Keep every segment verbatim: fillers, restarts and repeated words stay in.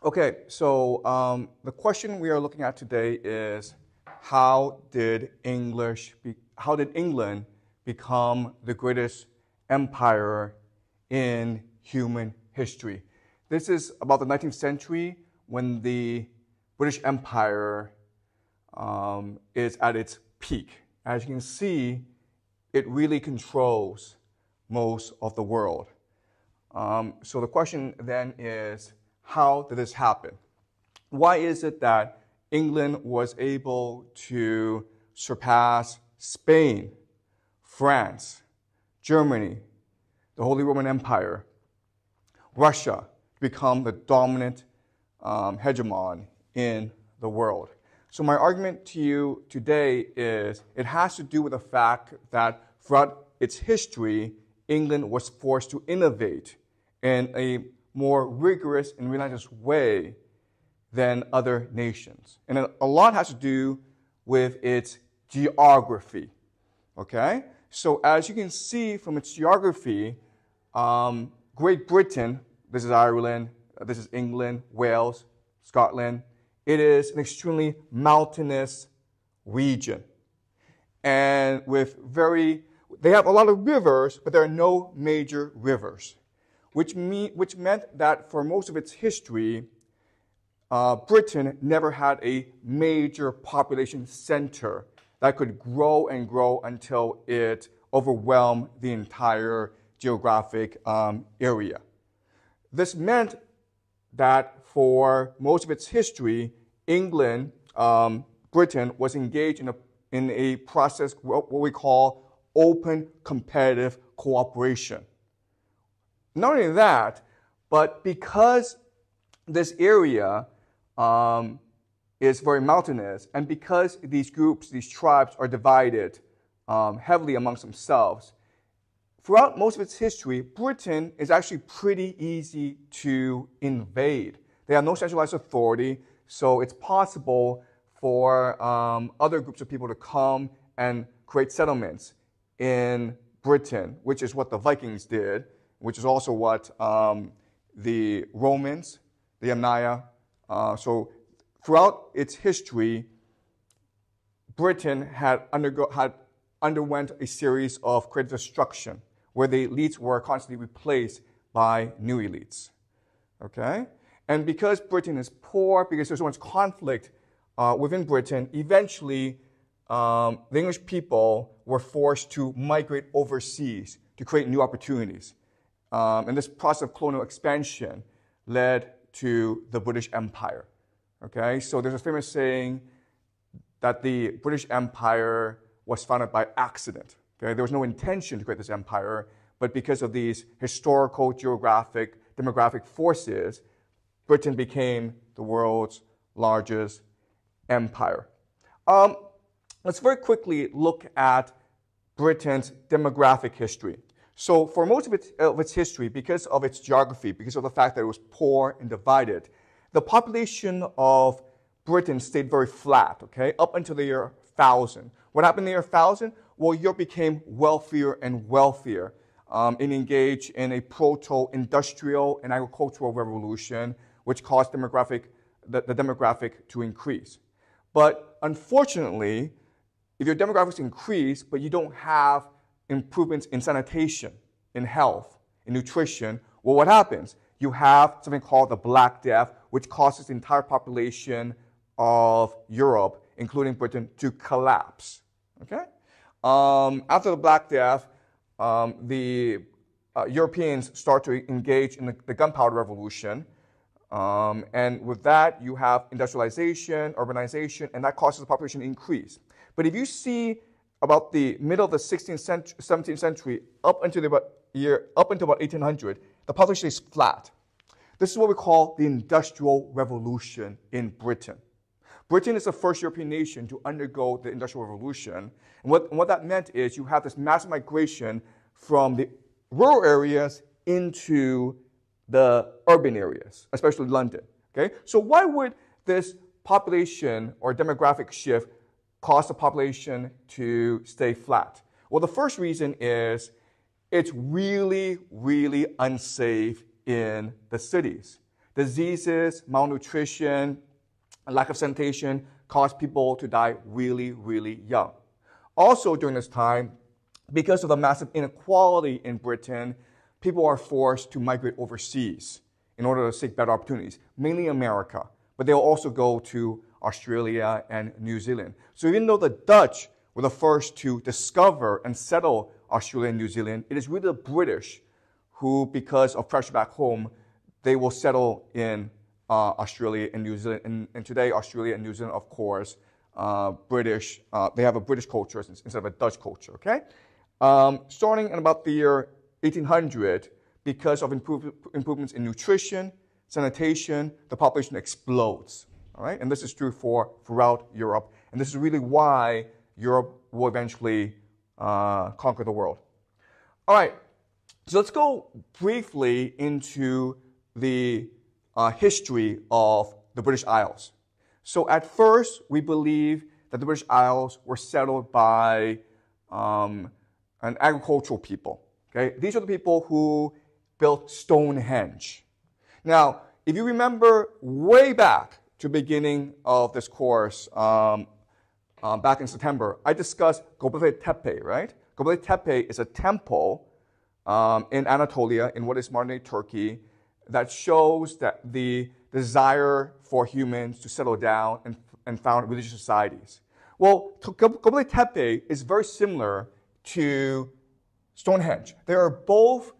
Okay, so um, the question we are looking at today is how did English be, how did England become the greatest empire in human history? This is about the nineteenth century when the British Empire um, is at its peak. As you can see, it really controls most of the world. Um, so the question then is, how did this happen? Why is it that England was able to surpass Spain, France, Germany, the Holy Roman Empire, Russia, to become the dominant um, hegemon in the world? So my argument to you today is it has to do with the fact that throughout its history, England was forced to innovate in a more rigorous and relentless way than other nations. And a lot has to do with its geography, okay? So as you can see from its geography, um, Great Britain, this is Ireland, this is England, Wales, Scotland, it is an extremely mountainous region. And with very, they have a lot of rivers, but there are no major rivers, which, mean, which meant that for most of its history, uh, Britain never had a major population center that could grow and grow until it overwhelmed the entire geographic um, area. This meant that for most of its history, England, um, Britain, was engaged in a, in a process, what we call open competitive cooperation. Not only that, but because this area um, is very mountainous, and because these groups, these tribes, are divided um, heavily amongst themselves, throughout most of its history, Britain is actually pretty easy to invade. They have no centralized authority, so it's possible for um, other groups of people to come and create settlements in Britain, which is what the Vikings did, which is also what um, the Romans, the Yamnaya, uh, so throughout its history, Britain had, undergo, had underwent a series of creative destruction, where the elites were constantly replaced by new elites, okay? And because Britain is poor, because there's so much conflict uh, within Britain, eventually um, the English people were forced to migrate overseas to create new opportunities. Um, and this process of colonial expansion led to the British Empire, okay? So there's a famous saying that the British Empire was founded by accident. Okay? There was no intention to create this empire, but because of these historical, geographic, demographic forces, Britain became the world's largest empire. Um, let's very quickly look at Britain's demographic history. So for most of its, of its history, because of its geography, because of the fact that it was poor and divided, the population of Britain stayed very flat, okay, up until the year one thousand. What happened in the year one thousand? Well, Europe became wealthier and wealthier um, and engaged in a proto-industrial and agricultural revolution, which caused demographic, the, the demographic to increase. But unfortunately, if your demographics increase, but you don't have improvements in sanitation, in health, in nutrition, well, what happens? You have something called the Black Death, which causes the entire population of Europe, including Britain, to collapse. Okay? Um, after the Black Death, um, the uh, Europeans start to engage in the, the gunpowder revolution. Um, and with that, you have industrialization, urbanization, and that causes the population to increase. But if you see about the middle of the sixteenth century, seventeenth century, up until the year, up until about eighteen hundred, the population is flat. This is what we call the Industrial Revolution in Britain. Britain is the first European nation to undergo the Industrial Revolution. And what, and what that meant is you have this massive migration from the rural areas into the urban areas, especially London. Okay? So why would this population or demographic shift cause the population to stay flat? Well, the first reason is it's really, really unsafe in the cities. Diseases, malnutrition, and lack of sanitation caused people to die really, really young. Also during this time, because of the massive inequality in Britain, people are forced to migrate overseas in order to seek better opportunities, mainly America. But they'll also go to Australia and New Zealand. So even though the Dutch were the first to discover and settle Australia and New Zealand, it is really the British who, because of pressure back home, they will settle in uh, Australia and New Zealand. And, and today, Australia and New Zealand, of course, uh, British, uh, they have a British culture instead of a Dutch culture, okay? Um, starting in about the year eighteen hundred, because of improve, improvements in nutrition, sanitation, the population explodes, all right? And this is true for throughout Europe. And this is really why Europe will eventually uh, conquer the world. All right, so let's go briefly into the uh, history of the British Isles. So at first, we believe that the British Isles were settled by um, an agricultural people. Okay, these are the people who built Stonehenge. Now, if you remember way back to the beginning of this course, um, uh, back in September, I discussed Göbekli Tepe, right? Göbekli Tepe is a temple um, in Anatolia, in what is modern-day Turkey, that shows that the desire for humans to settle down and, and found religious societies. Well, Göbekli Tepe is very similar to Stonehenge. They are both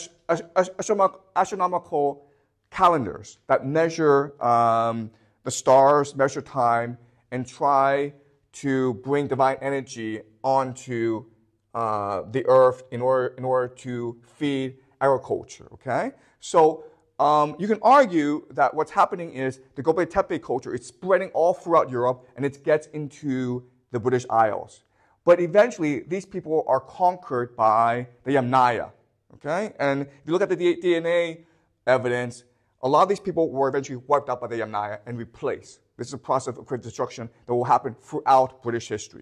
astronomical calendars that measure um, the stars, measure time, and try to bring divine energy onto uh, the earth in order, in order to feed agriculture, okay? So um, you can argue that what's happening is the Göbekli Tepe culture is spreading all throughout Europe, and it gets into the British Isles. But eventually, these people are conquered by the Yamnaya, okay? And if you look at the D N A evidence, a lot of these people were eventually wiped out by the Yamnaya and replaced. This is a process of great destruction that will happen throughout British history.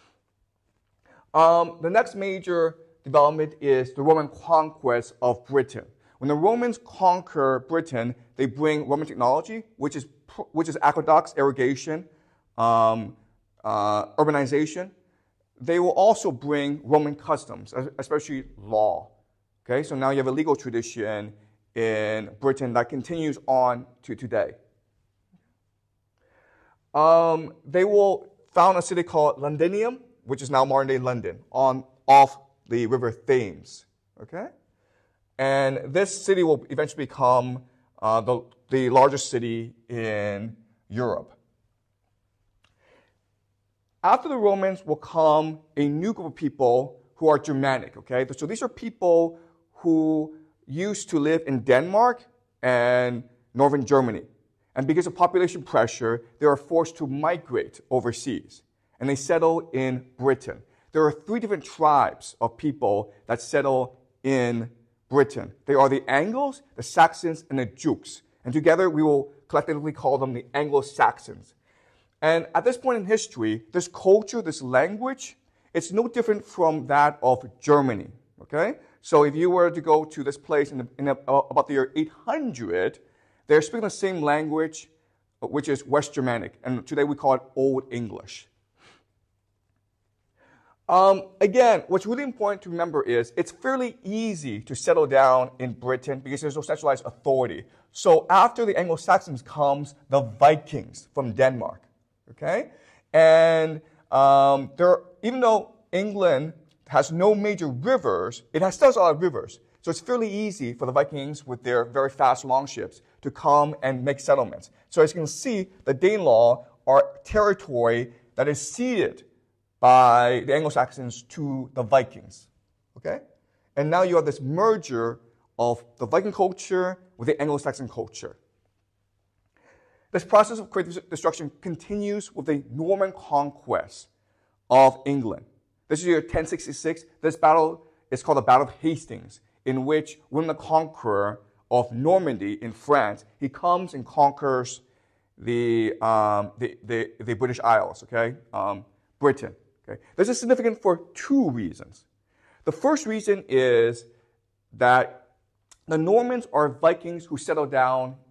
Um, the next major development is the Roman conquest of Britain. When the Romans conquer Britain, they bring Roman technology, which is, which is aqueducts, irrigation, um, uh, urbanization. They will also bring Roman customs, especially law. Okay, so now you have a legal tradition in Britain that continues on to today. Um, they will found a city called Londinium, which is now modern-day London, on off the river Thames. Okay, and this city will eventually become uh, the, the largest city in Europe. After the Romans will come a new group of people who are Germanic, okay? So these are people who used to live in Denmark and northern Germany. And because of population pressure, they are forced to migrate overseas. And they settle in Britain. There are three different tribes of people that settle in Britain. They are the Angles, the Saxons, and the Jutes. And together we will collectively call them the Anglo-Saxons. And at this point in history, this culture, this language, it's no different from that of Germany, okay? So if you were to go to this place in, the, in the, uh, about the year eight hundred, they're speaking the same language, which is West Germanic, and today we call it Old English. Um, again, what's really important to remember is it's fairly easy to settle down in Britain because there's no centralized authority. So after the Anglo-Saxons comes the Vikings from Denmark. Okay, and um, there, even though England has no major rivers, it has still a lot of rivers. So it's fairly easy for the Vikings with their very fast longships to come and make settlements. So as you can see, the Danelaw are territory that is ceded by the Anglo-Saxons to the Vikings. Okay, and now you have this merger of the Viking culture with the Anglo-Saxon culture. This process of creative destruction continues with the Norman conquest of England. This is year ten sixty-six. This battle is called the Battle of Hastings, in which William the Conqueror of Normandy in France, he comes and conquers the, um, the, the, the British Isles, okay, um, Britain. Okay? This is significant for two reasons. The first reason is that the Normans are Vikings who settled down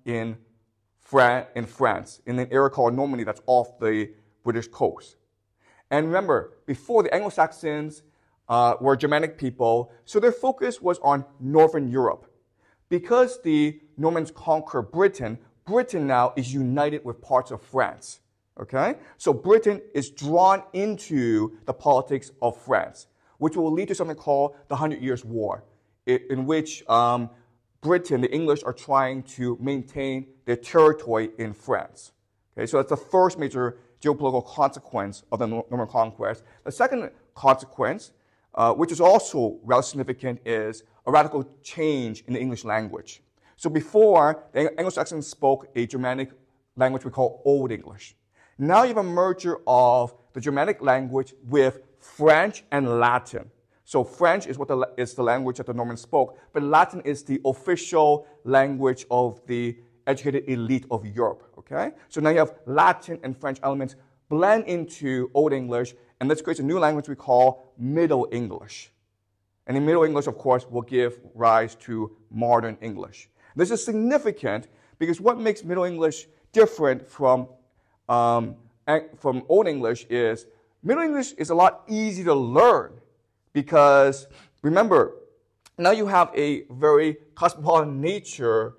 in, Fran in France, in an area called Normandy that's off the British coast. And remember, before the Anglo-Saxons uh, were Germanic people, so their focus was on Northern Europe. Because the Normans conquered Britain, Britain now is united with parts of France. Okay? So Britain is drawn into the politics of France, which will lead to something called the Hundred Years' War, in which um, Britain, the English, are trying to maintain their territory in France. Okay? So that's the first major geopolitical consequence of the Norman conquest. The second consequence, uh, which is also rather significant, is a radical change in the English language. So before, the Anglo-Saxons spoke a Germanic language we call Old English. Now you have a merger of the Germanic language with French and Latin. So French is what the, is the language that the Normans spoke, but Latin is the official language of the educated elite of Europe. Okay? So now you have Latin and French elements blend into Old English, and this creates a new language we call Middle English. And in Middle English, of course, will give rise to Modern English. This is significant because what makes Middle English different from, um, from Old English is Middle English is a lot easier to learn because, remember, now you have a very cosmopolitan nature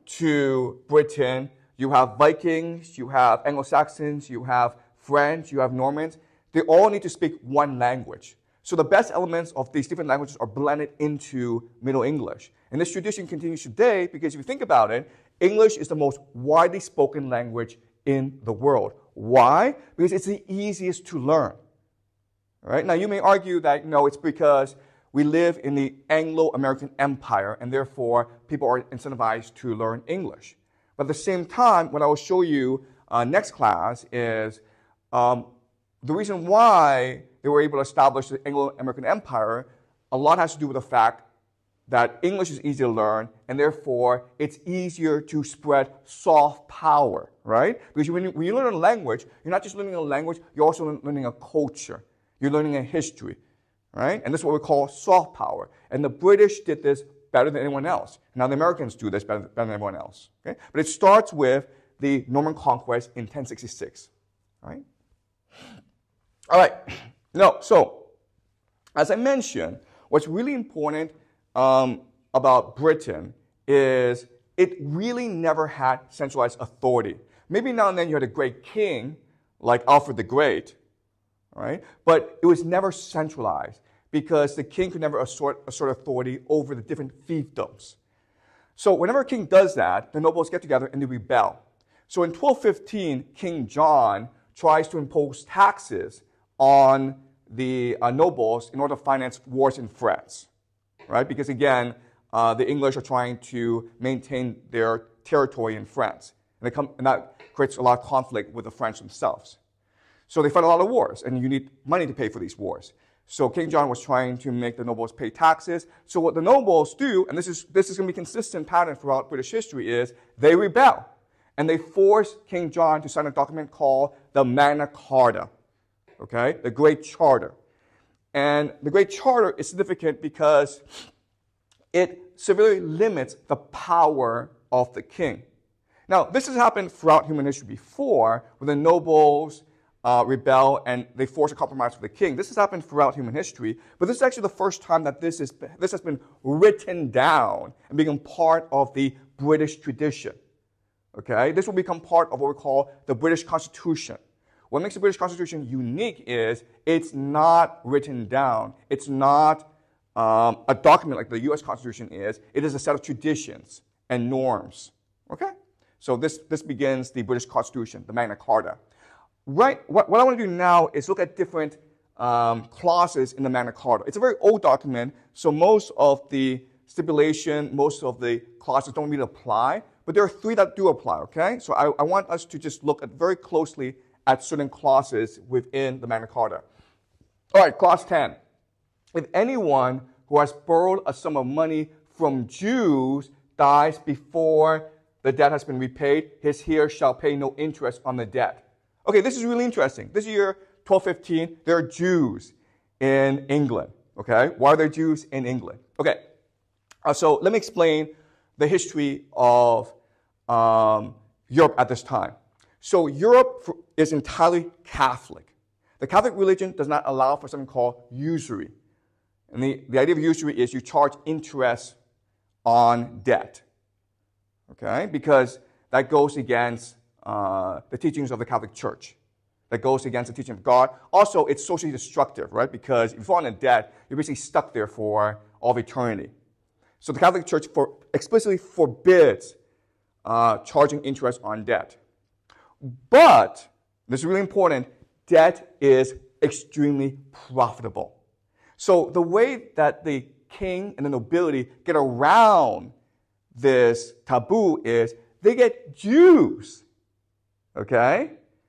to Britain. You have Vikings, you have Anglo-Saxons, you have French, you have Normans. They all need to speak one language. So the best elements of these different languages are blended into Middle English. And this tradition continues today because if you think about it, English is the most widely spoken language in the world. Why? Because it's the easiest to learn. All right? Now you may argue that, no, it's because we live in the Anglo-American Empire and therefore people are incentivized to learn English. But at the same time, what I will show you uh, next class is um, the reason why they were able to establish the Anglo-American Empire, a lot has to do with the fact that English is easy to learn, and therefore it's easier to spread soft power, right? Because when you, when you learn a language, you're not just learning a language, you're also learning a culture. You're learning a history, right? And this is what we call soft power. And the British did this better than anyone else. Now the Americans do this better, better than everyone else, okay? But it starts with the Norman conquest in ten sixty-six, right? All right. No, so, as I mentioned, what's really important um, about Britain is it really never had centralized authority. Maybe now and then you had a great king, like Alfred the Great, right? But it was never centralized because the king could never assert, assert authority over the different fiefdoms. So whenever a king does that, the nobles get together and they rebel. So in twelve fifteen, King John tries to impose taxes on the uh, nobles in order to finance wars in France, right? Because again, uh, the English are trying to maintain their territory in France. And, they come, and that creates a lot of conflict with the French themselves. So they fight a lot of wars, and you need money to pay for these wars. So King John was trying to make the nobles pay taxes. So what the nobles do, and this is, this is going to be a consistent pattern throughout British history, is they rebel. And they force King John to sign a document called the Magna Carta, okay, the Great Charter. And the Great Charter is significant because it severely limits the power of the king. Now, this has happened throughout human history before, where the nobles uh, rebel and they force a compromise with the king. This has happened throughout human history, but this is actually the first time that this, is, this has been written down and become part of the British tradition. Okay? This will become part of what we call the British Constitution. What makes the British Constitution unique is it's not written down. It's not um, a document like the U S Constitution is. It is a set of traditions and norms. Okay? So this, this begins the British Constitution, the Magna Carta. Right, what, what I want to do now is look at different um, clauses in the Magna Carta. It's a very old document, so most of the stipulation, most of the clauses don't really apply, but there are three that do apply, okay? So I, I want us to just look at very closely at certain clauses within the Magna Carta. All right, clause ten. If anyone who has borrowed a sum of money from Jews dies before the debt has been repaid, his heir shall pay no interest on the debt. Okay, this is really interesting. This year, twelve fifteen, there are Jews in England, okay? Why are there Jews in England? Okay, uh, so let me explain the history of um, Europe at this time. So Europe is entirely Catholic. The Catholic religion does not allow for something called usury. And the, the idea of usury is you charge interest on debt, okay? Because that goes against uh, the teachings of the Catholic Church. That goes against the teaching of God. Also, it's socially destructive, right? Because if you fall into debt, you're basically stuck there for all of eternity. So the Catholic Church for, explicitly forbids uh, charging interest on debt. But, this is really important, debt is extremely profitable. So the way that the king and the nobility get around this taboo is they get Jews, okay,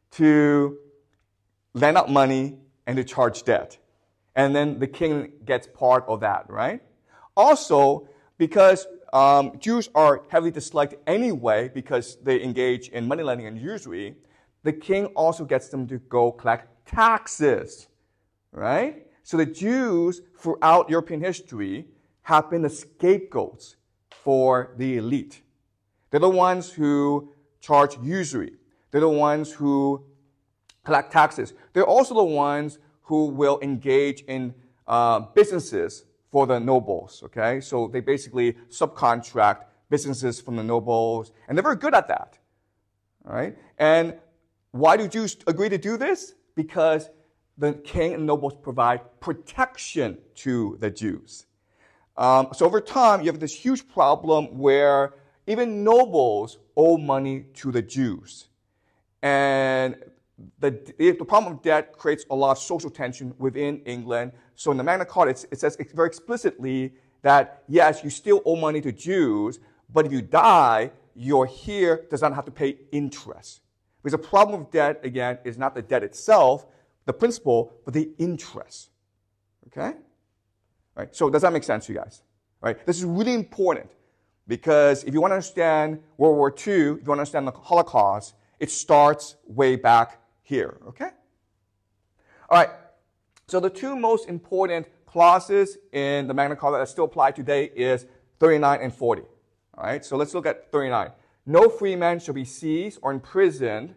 to lend out money and to charge debt. And then the king gets part of that, right? Also, because um, Jews are heavily disliked anyway because they engage in money lending and usury, the king also gets them to go collect taxes, right? So the Jews throughout European history have been the scapegoats for the elite. They're the ones who charge usury. They're the ones who collect taxes. They're also the ones who will engage in uh, businesses for the nobles, okay? So they basically subcontract businesses from the nobles, and they're very good at that, all right? And why do Jews agree to do this? Because the king and nobles provide protection to the Jews. Um, so over time, you have this huge problem where even nobles owe money to the Jews. And the, the problem of debt creates a lot of social tension within England. So in the Magna Carta, it, it says very explicitly that, yes, you still owe money to Jews, but if you die, your heir does not have to pay interest. Because the problem of debt, again, is not the debt itself, the principal, but the interest. Okay? Right? So does that make sense to you guys? Right? This is really important because if you want to understand World War Two, if you want to understand the Holocaust, it starts way back here. Okay? All right. So the two most important clauses in the Magna Carta that still apply today is thirty-nine and forty. All right? So let's look at thirty-nine. No free man shall be seized or imprisoned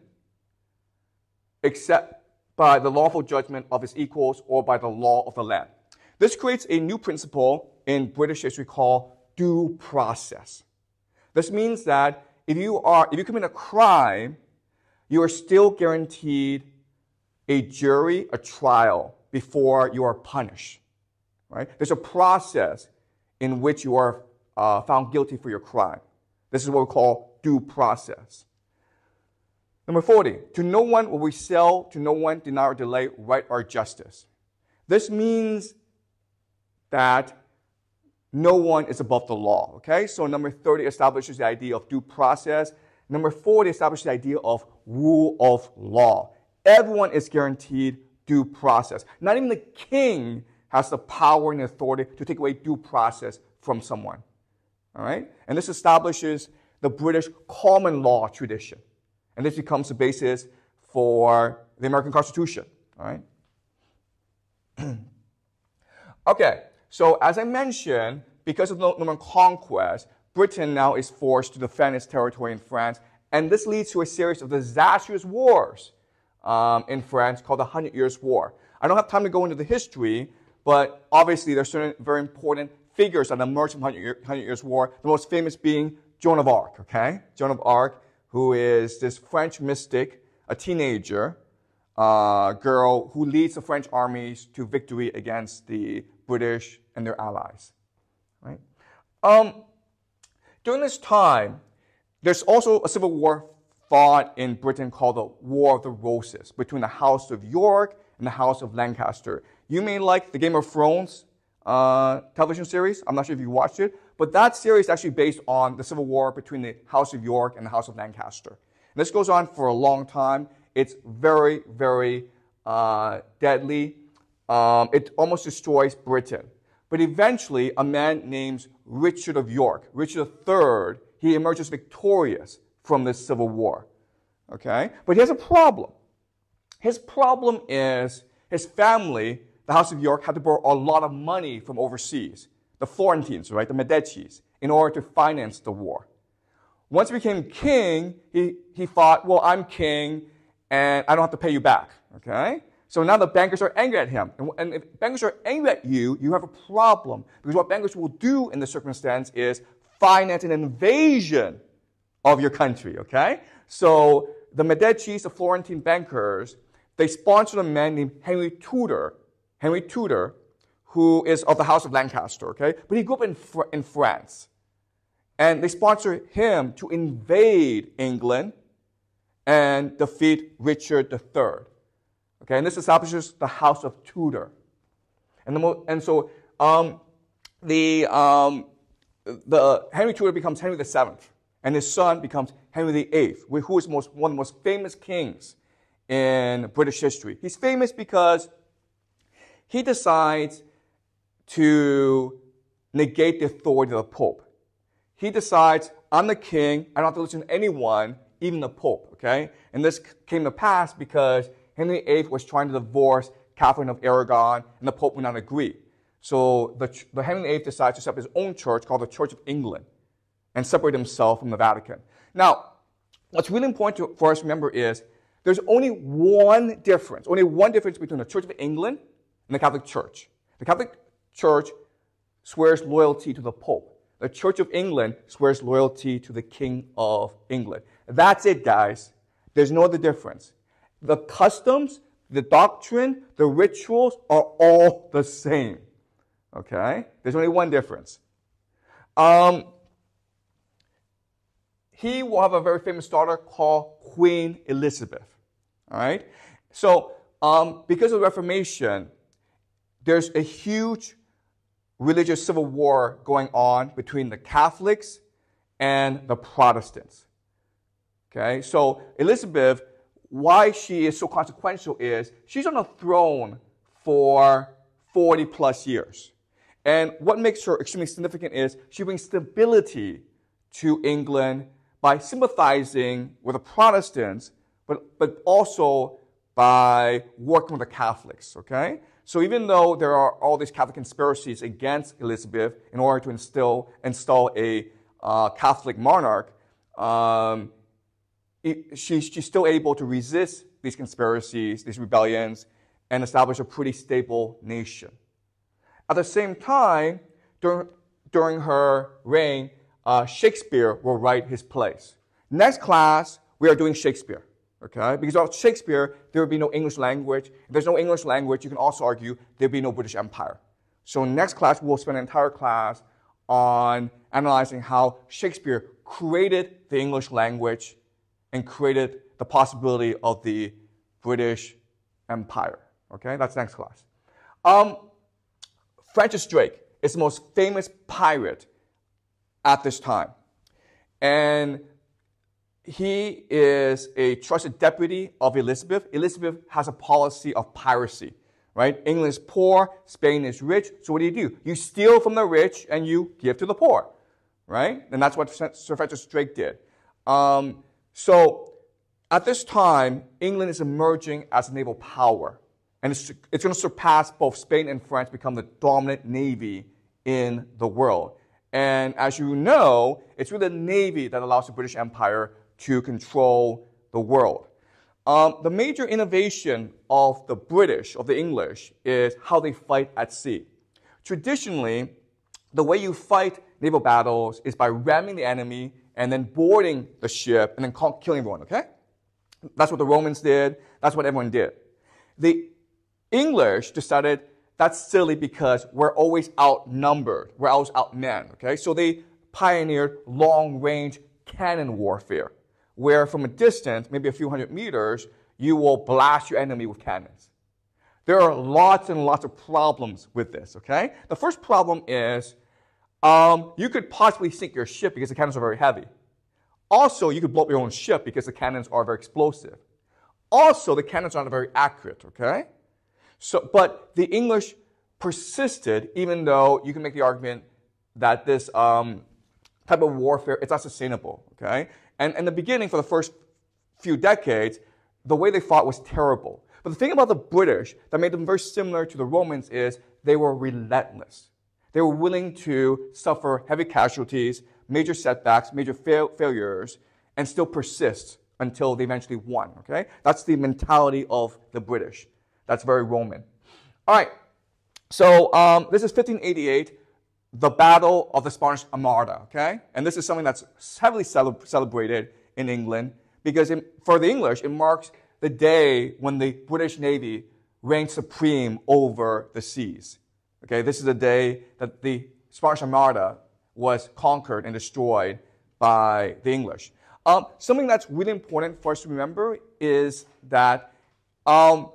except by the lawful judgment of his equals or by the law of the land. This creates a new principle in British history called due process. This means that if you are, if you commit a crime, you are still guaranteed a jury, a trial, before you are punished. Right? There's a process in which you are uh, found guilty for your crime. This is what we call due process. Number forty, to no one will we sell, to no one deny or delay right or justice. This means that no one is above the law, okay? So number thirty establishes the idea of due process. Number forty establishes the idea of rule of law. Everyone is guaranteed due process. Not even the king has the power and authority to take away due process from someone, all right? And this establishes the British common law tradition. And this becomes the basis for the American Constitution, all right? Okay, so as I mentioned, because of the Norman Conquest, Britain now is forced to defend its territory in France, and this leads to a series of disastrous wars um, in France called the Hundred Years' War. I don't have time to go into the history, but obviously there are certain very important figures that emerged from the Hundred Years' War, the most famous being Joan of Arc, okay? Joan of Arc, who is this French mystic, a teenager uh, girl who leads the French armies to victory against the British and their allies. Right? Um, during this time, there's also a civil war fought in Britain called the War of the Roses between the House of York and the House of Lancaster. You may like the Game of Thrones uh, television series. I'm not sure if you watched it. But that series is actually based on the civil war between the House of York and the House of Lancaster. And this goes on for a long time. It's very, very uh, deadly. Um, it almost destroys Britain. But eventually, a man named Richard of York, Richard the Third, he emerges victorious from this civil war. Okay? But he has a problem. His problem is his family, the House of York, had to borrow a lot of money from overseas. The Florentines, right, the Medicis, in order to finance the war. Once he became king, he, he thought, well, I'm king, and I don't have to pay you back, okay? So now the bankers are angry at him. And, and if bankers are angry at you, you have a problem. Because what bankers will do in this circumstance is finance an invasion of your country, okay? So the Medicis, the Florentine bankers, they sponsored a man named Henry Tudor, Henry Tudor, who is of the House of Lancaster, okay? But he grew up in, Fr- in France. And they sponsored him to invade England and defeat Richard the Third. Okay, and this establishes the House of Tudor. And, the mo- and so um, the, um, the Henry Tudor becomes Henry the Seventh, and his son becomes Henry the Eighth, who is most, one of the most famous kings in British history. He's famous because he decides to negate the authority of the Pope. He decides, I'm the king, I don't have to listen to anyone, even the Pope, okay? And this came to pass because Henry the Eighth was trying to divorce Catherine of Aragon, and the Pope would not agree. So the, the Henry the Eighth decides to set up his own church called the Church of England and separate himself from the Vatican. Now, what's really important to, for us to remember is there's only one difference, only one difference between the Church of England and the Catholic Church. The Catholic Church swears loyalty to the Pope. The Church of England swears loyalty to the King of England. That's it, guys. There's no other difference. The customs, the doctrine, the rituals are all the same. Okay? There's only one difference. Um, he will have a very famous daughter called Queen Elizabeth. All right? So, um, because of the Reformation, there's a huge religious civil war going on between the Catholics and the Protestants. Okay? So, Elizabeth, why she is so consequential is she's on the throne for forty plus years. And what makes her extremely significant is she brings stability to England by sympathizing with the Protestants, but, but also by working with the Catholics, okay? So even though there are all these Catholic conspiracies against Elizabeth in order to instill, install a uh, Catholic monarch, um, it, she, she's still able to resist these conspiracies, these rebellions, and establish a pretty stable nation. At the same time, during, during her reign, uh, Shakespeare will write his plays. Next class, we are doing Shakespeare, okay? Because without Shakespeare, there would be no English language. If there's no English language, you can also argue there would be no British Empire. So next class, we'll spend an entire class on analyzing how Shakespeare created the English language and created the possibility of the British Empire, okay? That's next class. Um, Francis Drake is the most famous pirate at this time. And he is a trusted deputy of Elizabeth. Elizabeth has a policy of piracy, right? England is poor, Spain is rich. So what do you do? You steal from the rich and you give to the poor, right? And that's what Sir Francis Drake did. Um, so at this time, England is emerging as a naval power. And it's, it's going to surpass both Spain and France, become the dominant navy in the world. And as you know, it's really the navy that allows the British Empire to control the world. Um, the major innovation of the British, of the English, is how they fight at sea. Traditionally, the way you fight naval battles is by ramming the enemy and then boarding the ship and then killing everyone, okay? That's what the Romans did. That's what everyone did. The English decided that's silly because we're always outnumbered. We're always outmanned, okay? So they pioneered long-range cannon warfare, where from a distance, maybe a few hundred meters, you will blast your enemy with cannons. There are lots and lots of problems with this, okay? The first problem is um, you could possibly sink your ship because the cannons are very heavy. Also, you could blow up your own ship because the cannons are very explosive. Also, the cannons are not very accurate, okay? So, but the English persisted, even though you can make the argument that this um, type of warfare is not sustainable, okay? And in the beginning, for the first few decades, the way they fought was terrible. But the thing about the British that made them very similar to the Romans is they were relentless. They were willing to suffer heavy casualties, major setbacks, major fail failures, and still persist until they eventually won, okay? That's the mentality of the British. That's very Roman. All right, so um, this is fifteen eighty-eight, the Battle of the Spanish Armada, okay? And this is something that's heavily cele celebrated in England because it, for the English, it marks the day when the British Navy reigned supreme over the seas. Okay, this is the day that the Spanish Armada was conquered and destroyed by the English. Um, something that's really important for us to remember is that um,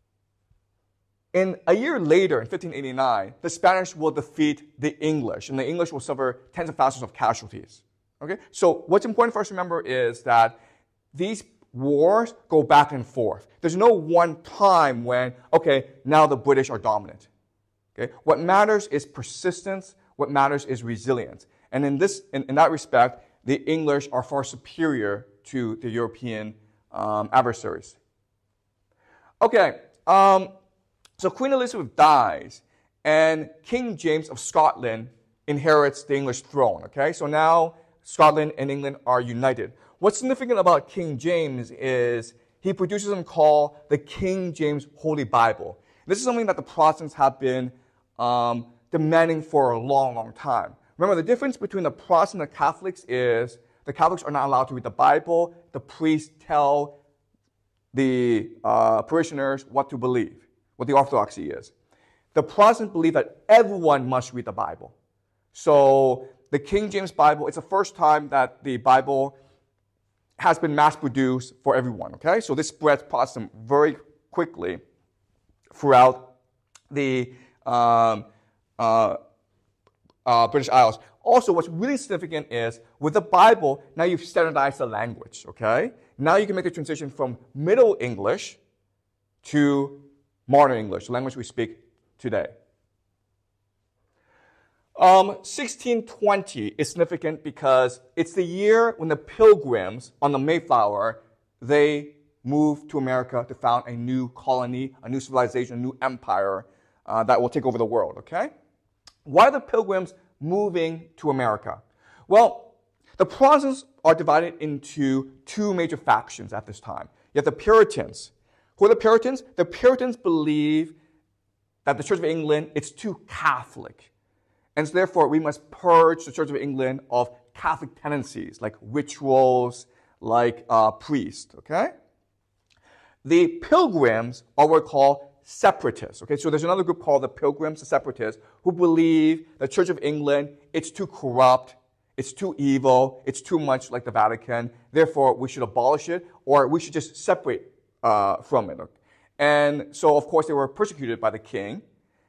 in a year later, in fifteen eighty-nine, the Spanish will defeat the English, and the English will suffer tens of thousands of casualties. Okay, so what's important for us to remember is that these wars go back and forth. There's no one time when, okay, now the British are dominant. Okay? What matters is persistence. What matters is resilience. And in, this, in, in that respect, the English are far superior to the European um, adversaries. Okay, um, so Queen Elizabeth dies, and King James of Scotland inherits the English throne. Okay, so now Scotland and England are united. What's significant about King James is he produces something called the King James Holy Bible. This is something that the Protestants have been um, demanding for a long, long time. Remember, the difference between the Protestants and the Catholics is the Catholics are not allowed to read the Bible. The priests tell the uh, parishioners what to believe, what the orthodoxy is. The Protestants believe that everyone must read the Bible. So the King James Bible, it's the first time that the Bible has been mass-produced for everyone, okay? So this spreads Protestantism very quickly throughout the um, uh, uh, British Isles. Also, what's really significant is, with the Bible, now you've standardized the language, okay? Now you can make the transition from Middle English to modern English, the language we speak today. Um, sixteen twenty is significant because it's the year when the Pilgrims on the Mayflower, they moved to America to found a new colony, a new civilization, a new empire uh, that will take over the world, okay? Why are the Pilgrims moving to America? Well, the Protestants are divided into two major factions at this time. You have the Puritans. Who are the Puritans? The Puritans believe that the Church of England, it's too Catholic. And so therefore, we must purge the Church of England of Catholic tendencies, like rituals, like uh, priests, okay? The Pilgrims are what we call separatists, okay? So there's another group called the Pilgrims, the Separatists, who believe the Church of England, it's too corrupt, it's too evil, it's too much like the Vatican, therefore we should abolish it, or we should just separate uh, from it. And so, of course, they were persecuted by the king.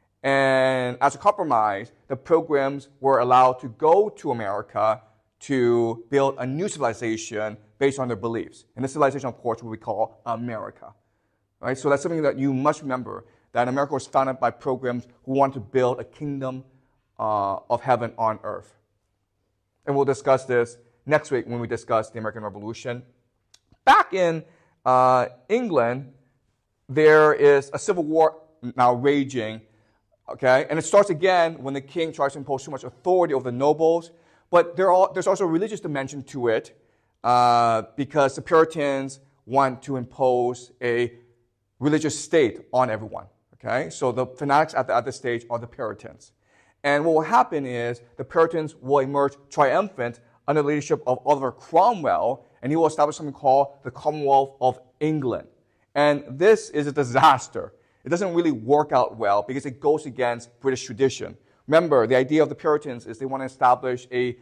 And as a compromise, the Pilgrims were allowed to go to America to build a new civilization based on their beliefs. And this civilization, of course, what we call America. Right? So that's something that you must remember, that America was founded by Pilgrims who wanted to build a kingdom uh, of heaven on earth. And we'll discuss this next week when we discuss the American Revolution. Back in uh, England, there is a civil war now raging. Okay, and it starts again when the king tries to impose too much authority over the nobles. But there are, there's also a religious dimension to it uh, because the Puritans want to impose a religious state on everyone. Okay, so the fanatics at, the, at this stage are the Puritans. And what will happen is the Puritans will emerge triumphant under the leadership of Oliver Cromwell, and he will establish something called the Commonwealth of England. And this is a disaster. It doesn't really work out well because it goes against British tradition. Remember, the idea of the Puritans is they want to establish a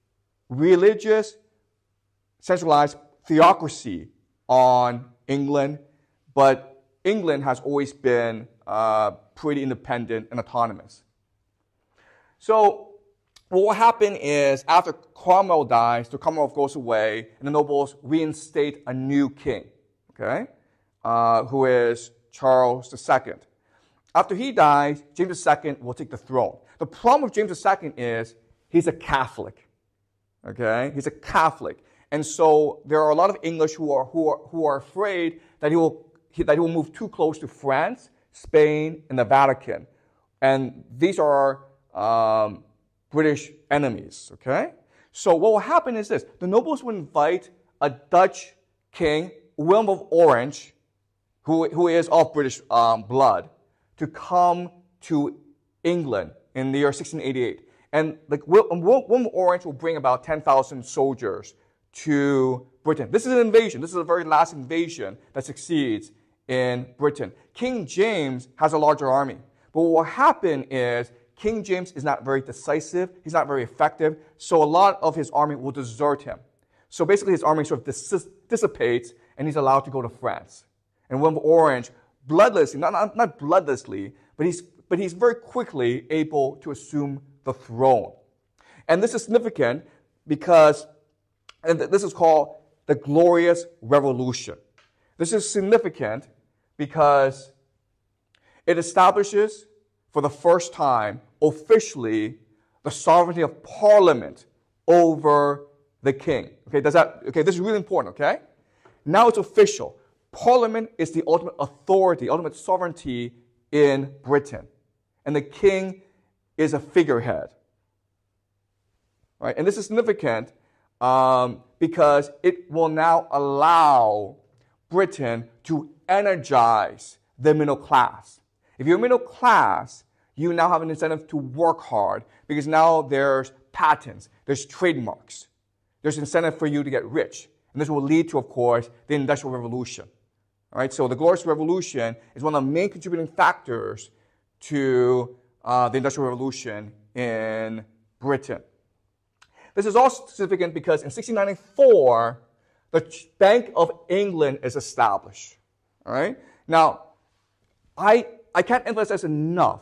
religious, centralized theocracy on England, but England has always been uh, pretty independent and autonomous. So what will happen is after Cromwell dies, the Commonwealth goes away, and the nobles reinstate a new king, okay, uh, who is Charles the Second. After he dies, James the Second will take the throne. The problem with James the Second is he's a Catholic. Okay? He's a Catholic. And so there are a lot of English who are, who are, who are afraid that he, will, he, that he will move too close to France, Spain, and the Vatican. And these are um, British enemies. Okay? So what will happen is this. The nobles will invite a Dutch king, William of Orange, who, who is of British um, blood, to come to England in the year sixteen eighty-eight. And like William of Orange will bring about ten thousand soldiers to Britain. This is an invasion. This is the very last invasion that succeeds in Britain. King James has a larger army. But what will happen is King James is not very decisive. He's not very effective. So a lot of his army will desert him. So basically his army sort of dis- dissipates and he's allowed to go to France. And William of Orange, bloodlessly, not, not, not bloodlessly, but he's, but he's very quickly able to assume the throne. And this is significant because and this is called the Glorious Revolution. This is significant because it establishes for the first time officially the sovereignty of Parliament over the king. Okay, does that, okay, this is really important, okay? Now it's official. Parliament is the ultimate authority, ultimate sovereignty in Britain. And the king is a figurehead. Right? And this is significant um, because it will now allow Britain to energize the middle class. If you're middle class, you now have an incentive to work hard because now there's patents, there's trademarks, there's incentive for you to get rich. And this will lead to, of course, the Industrial Revolution. All right, so the Glorious Revolution is one of the main contributing factors to uh, the Industrial Revolution in Britain. This is also significant because in sixteen ninety-four, the Bank of England is established. All right, now I I can't emphasize enough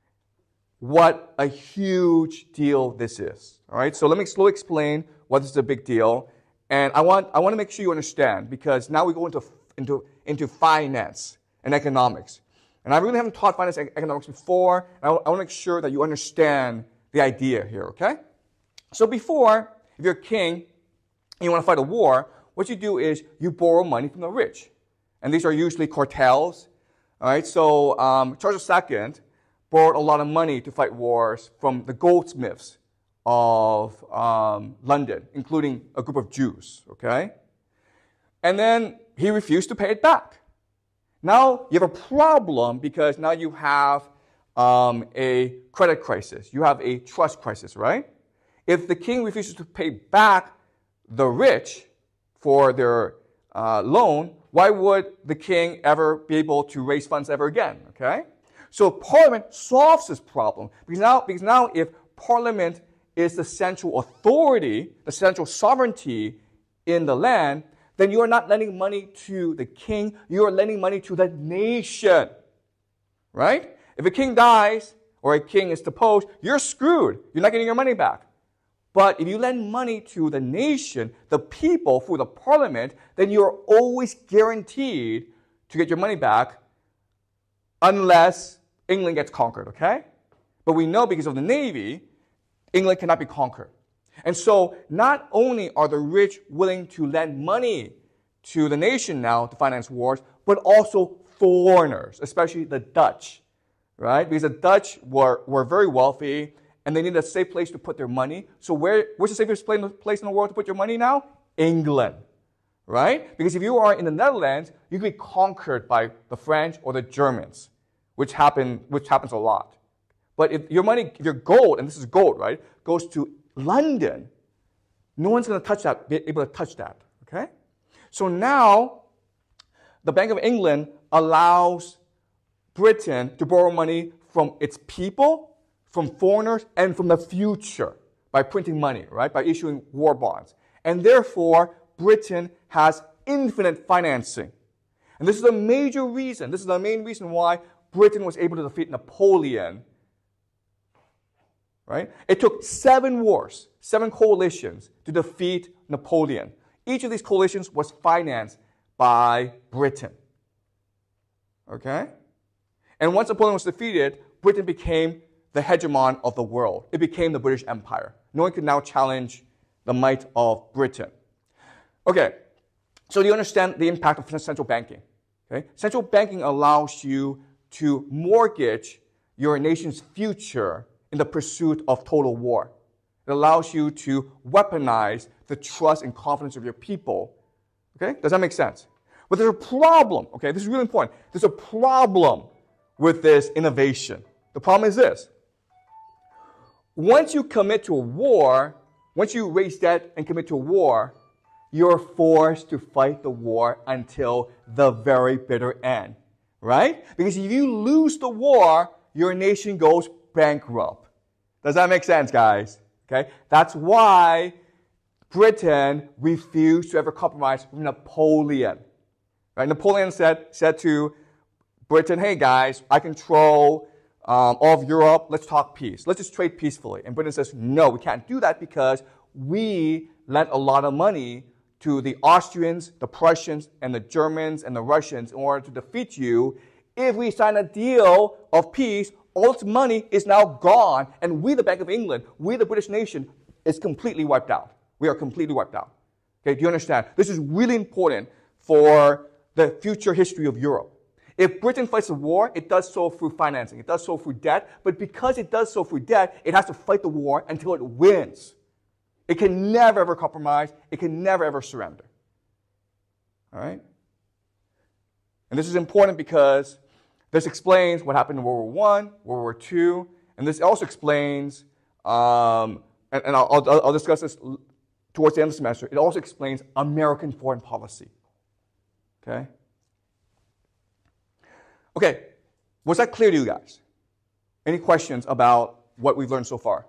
what a huge deal this is. All right, so let me slowly explain why this is a big deal, and I want I want to make sure you understand because now we go into into into finance and economics, and I really haven't taught finance and economics before. And I, I want to make sure that you understand the idea here. Okay, so before, if you're a king and you want to fight a war, what you do is you borrow money from the rich, and these are usually cartels. All right, so um, Charles the Second borrowed a lot of money to fight wars from the goldsmiths of um, London, including a group of Jews, okay? And then he refused to pay it back. Now you have a problem because now you have um, a credit crisis. You have a trust crisis, right? If the king refuses to pay back the rich for their uh, loan, why would the king ever be able to raise funds ever again, okay? So Parliament solves this problem because now, because now if Parliament is the central authority, the central sovereignty in the land, then you are not lending money to the king, you are lending money to the nation, right? If a king dies or a king is deposed, you're screwed. You're not getting your money back. But if you lend money to the nation, the people, through the parliament, then you're always guaranteed to get your money back unless England gets conquered, okay? But we know because of the Navy, England cannot be conquered. And so not only are the rich willing to lend money to the nation now to finance wars, but also foreigners, especially the Dutch, right? Because the Dutch were, were very wealthy, and they need a safe place to put their money. So where, where's the safest place in the world to put your money now? England, right? Because if you are in the Netherlands, you can be conquered by the French or the Germans, which happen, which happens a lot. But if your money, if your gold, and this is gold, right, goes to London, no one's going to touch that, be able to touch that, okay? So now, the Bank of England allows Britain to borrow money from its people, from foreigners, and from the future by printing money, right? By issuing war bonds. And therefore, Britain has infinite financing. And this is a major reason, this is the main reason why Britain was able to defeat Napoleon, right? It took seven wars, seven coalitions to defeat Napoleon. Each of these coalitions was financed by Britain, okay? And once Napoleon was defeated, Britain became the hegemon of the world. It became the British Empire. No one could now challenge the might of Britain. Okay, so do you understand the impact of central banking? Okay? Central banking allows you to mortgage your nation's future in the pursuit of total war. It allows you to weaponize the trust and confidence of your people. Okay? Does that make sense? But there's a problem, okay? This is really important. There's a problem with this innovation. The problem is this. Once you commit to a war, once you raise debt and commit to a war, you're forced to fight the war until the very bitter end, right? Because if you lose the war, your nation goes bankrupt. Does that make sense, guys? Okay? That's why Britain refused to ever compromise with Napoleon. Right? Napoleon said, said to Britain, hey guys, I control um, all of Europe. Let's talk peace. Let's just trade peacefully. And Britain says, no, we can't do that because we lent a lot of money to the Austrians, the Prussians, and the Germans, and the Russians in order to defeat you. If we sign a deal of peace, all this money is now gone, and we, the Bank of England, we, the British nation, is completely wiped out. We are completely wiped out. Okay, do you understand? This is really important for the future history of Europe. If Britain fights a war, it does so through financing. It does so through debt. But because it does so through debt, it has to fight the war until it wins. It can never, ever compromise. It can never, ever surrender. All right? And this is important because this explains what happened in World War One, World War Two, and this also explains, um, and, and I'll, I'll, I'll discuss this towards the end of the semester, it also explains American foreign policy. Okay? Okay, was that clear to you guys? Any questions about what we've learned so far?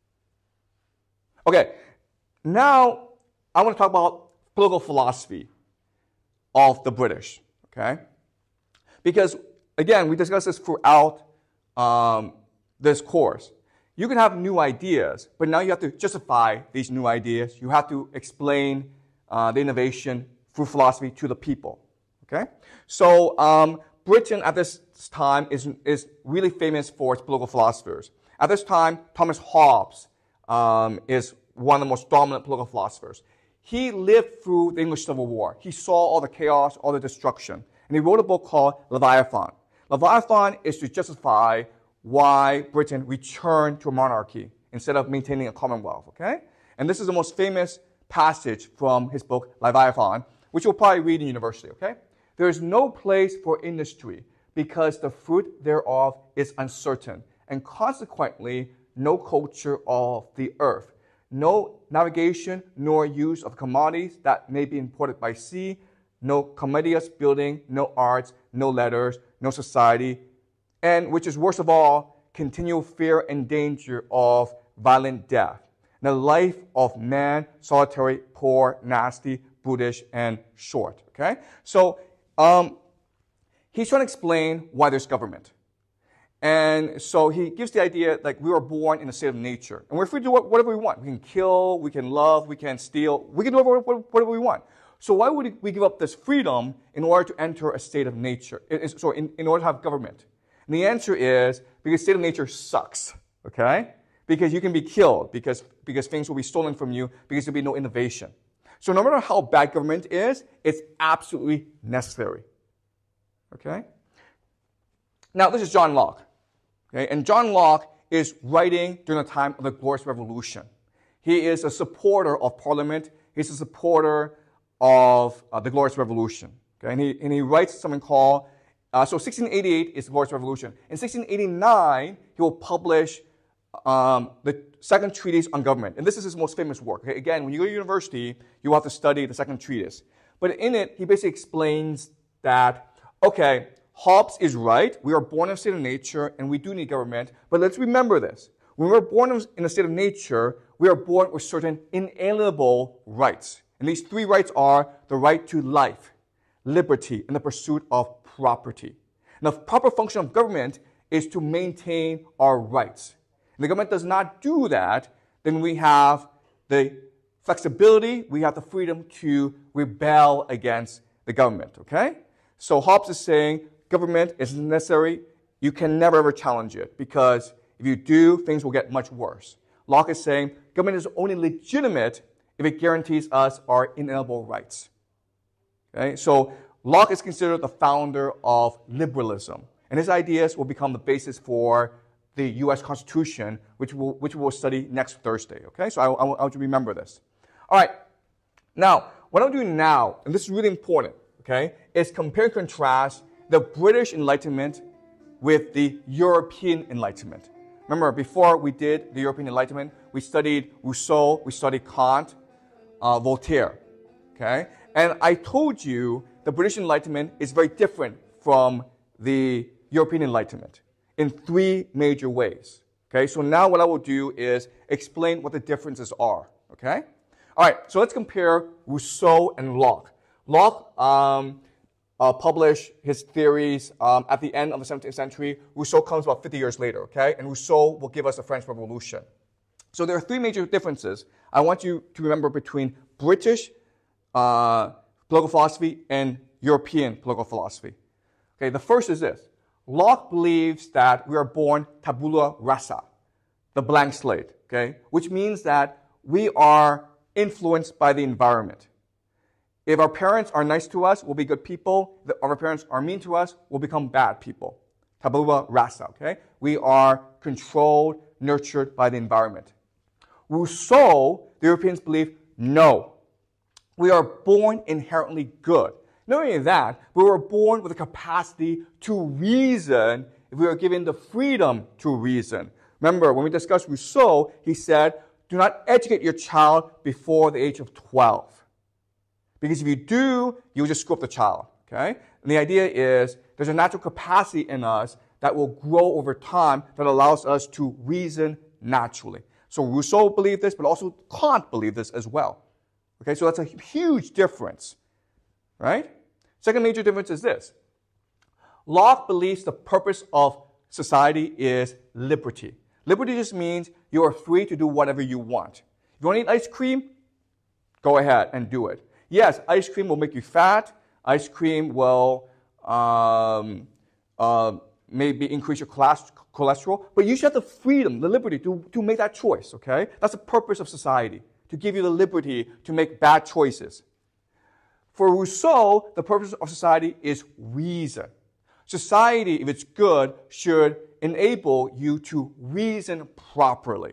Okay, now I want to talk about political philosophy of the British, okay? Because, again, we discussed this throughout um, this course. You can have new ideas, but now you have to justify these new ideas. You have to explain uh, the innovation through philosophy to the people, okay? So, um, Britain at this time is, is really famous for its political philosophers. At this time, Thomas Hobbes um, is one of the most dominant political philosophers. He lived through the English Civil War. He saw all the chaos, all the destruction. And he wrote a book called Leviathan. Leviathan is to justify why Britain returned to a monarchy instead of maintaining a commonwealth, okay? And this is the most famous passage from his book, Leviathan, which you'll probably read in university, okay? There is no place for industry because the fruit thereof is uncertain, and consequently, no culture of the earth, no navigation nor use of commodities that may be imported by sea, no commodious building, no arts, no letters, no society, and which is worst of all, continual fear and danger of violent death. The life of man, solitary, poor, nasty, brutish, and short, okay? So, Um, he's trying to explain why there's government. And so he gives the idea like we were born in a state of nature. And we're free to do whatever we want. We can kill, we can love, we can steal, we can do whatever, whatever we want. So why would we give up this freedom in order to enter a state of nature? So in, in order to have government? And the answer is because state of nature sucks, okay? Because you can be killed, because, because things will be stolen from you, because there'll be no innovation. So no matter how bad government is, it's absolutely necessary. Okay? Now, this is John Locke. Okay? And John Locke is writing during the time of the Glorious Revolution. He is a supporter of Parliament. He's a supporter of uh, the Glorious Revolution. Okay? And, he, and he writes something called, uh, so sixteen eighty-eight is the Glorious Revolution. In sixteen eighty-nine, he will publish Um, the Second Treatise on Government. And this is his most famous work. Okay? Again, when you go to university, you have to study the Second Treatise. But in it, he basically explains that, okay, Hobbes is right. We are born in a state of nature, and we do need government. But let's remember this. When we're born in a state of nature, we are born with certain inalienable rights. And these three rights are the right to life, liberty, and the pursuit of property. And the proper function of government is to maintain our rights. If the government does not do that, then we have the flexibility, we have the freedom to rebel against the government, okay? So Hobbes is saying government is necessary. You can never ever challenge it because if you do, things will get much worse. Locke is saying government is only legitimate if it guarantees us our inalienable rights. Okay? So Locke is considered the founder of liberalism, and his ideas will become the basis for the U S Constitution, which we'll, which we'll study next Thursday, okay? So I, I, I want you to remember this. All right, now, what I'm doing now, and this is really important, okay, is compare and contrast the British Enlightenment with the European Enlightenment. Remember, before we did the European Enlightenment, we studied Rousseau, we studied Kant, uh, Voltaire, okay? And I told you the British Enlightenment is very different from the European Enlightenment in three major ways, okay? So now what I will do is explain what the differences are, okay? All right, so let's compare Rousseau and Locke. Locke um, uh, published his theories um, at the end of the seventeenth century. Rousseau comes about fifty years later, okay? And Rousseau will give us the French Revolution. So there are three major differences I want you to remember between British uh, political philosophy and European political philosophy. Okay, the first is this. Locke believes that we are born tabula rasa, the blank slate, okay? Which means that we are influenced by the environment. If our parents are nice to us, we'll be good people. If our parents are mean to us, we'll become bad people. Tabula rasa, okay? We are controlled, nurtured by the environment. Rousseau, the Europeans believe, no. We are born inherently good. Not only that, we were born with the capacity to reason if we were given the freedom to reason. Remember, when we discussed Rousseau, he said, do not educate your child before the age of twelve. Because if you do, you'll just screw up the child, okay? And the idea is there's a natural capacity in us that will grow over time that allows us to reason naturally. So Rousseau believed this, but also Kant believed this as well. Okay, so that's a huge difference, right? Second major difference is this. Locke believes the purpose of society is liberty. Liberty just means you are free to do whatever you want. If you want to eat ice cream, go ahead and do it. Yes, ice cream will make you fat. Ice cream will um, uh, maybe increase your cholesterol. But you should have the freedom, the liberty to, to make that choice, okay? That's the purpose of society, to give you the liberty to make bad choices. For Rousseau, the purpose of society is reason. Society, if it's good, should enable you to reason properly.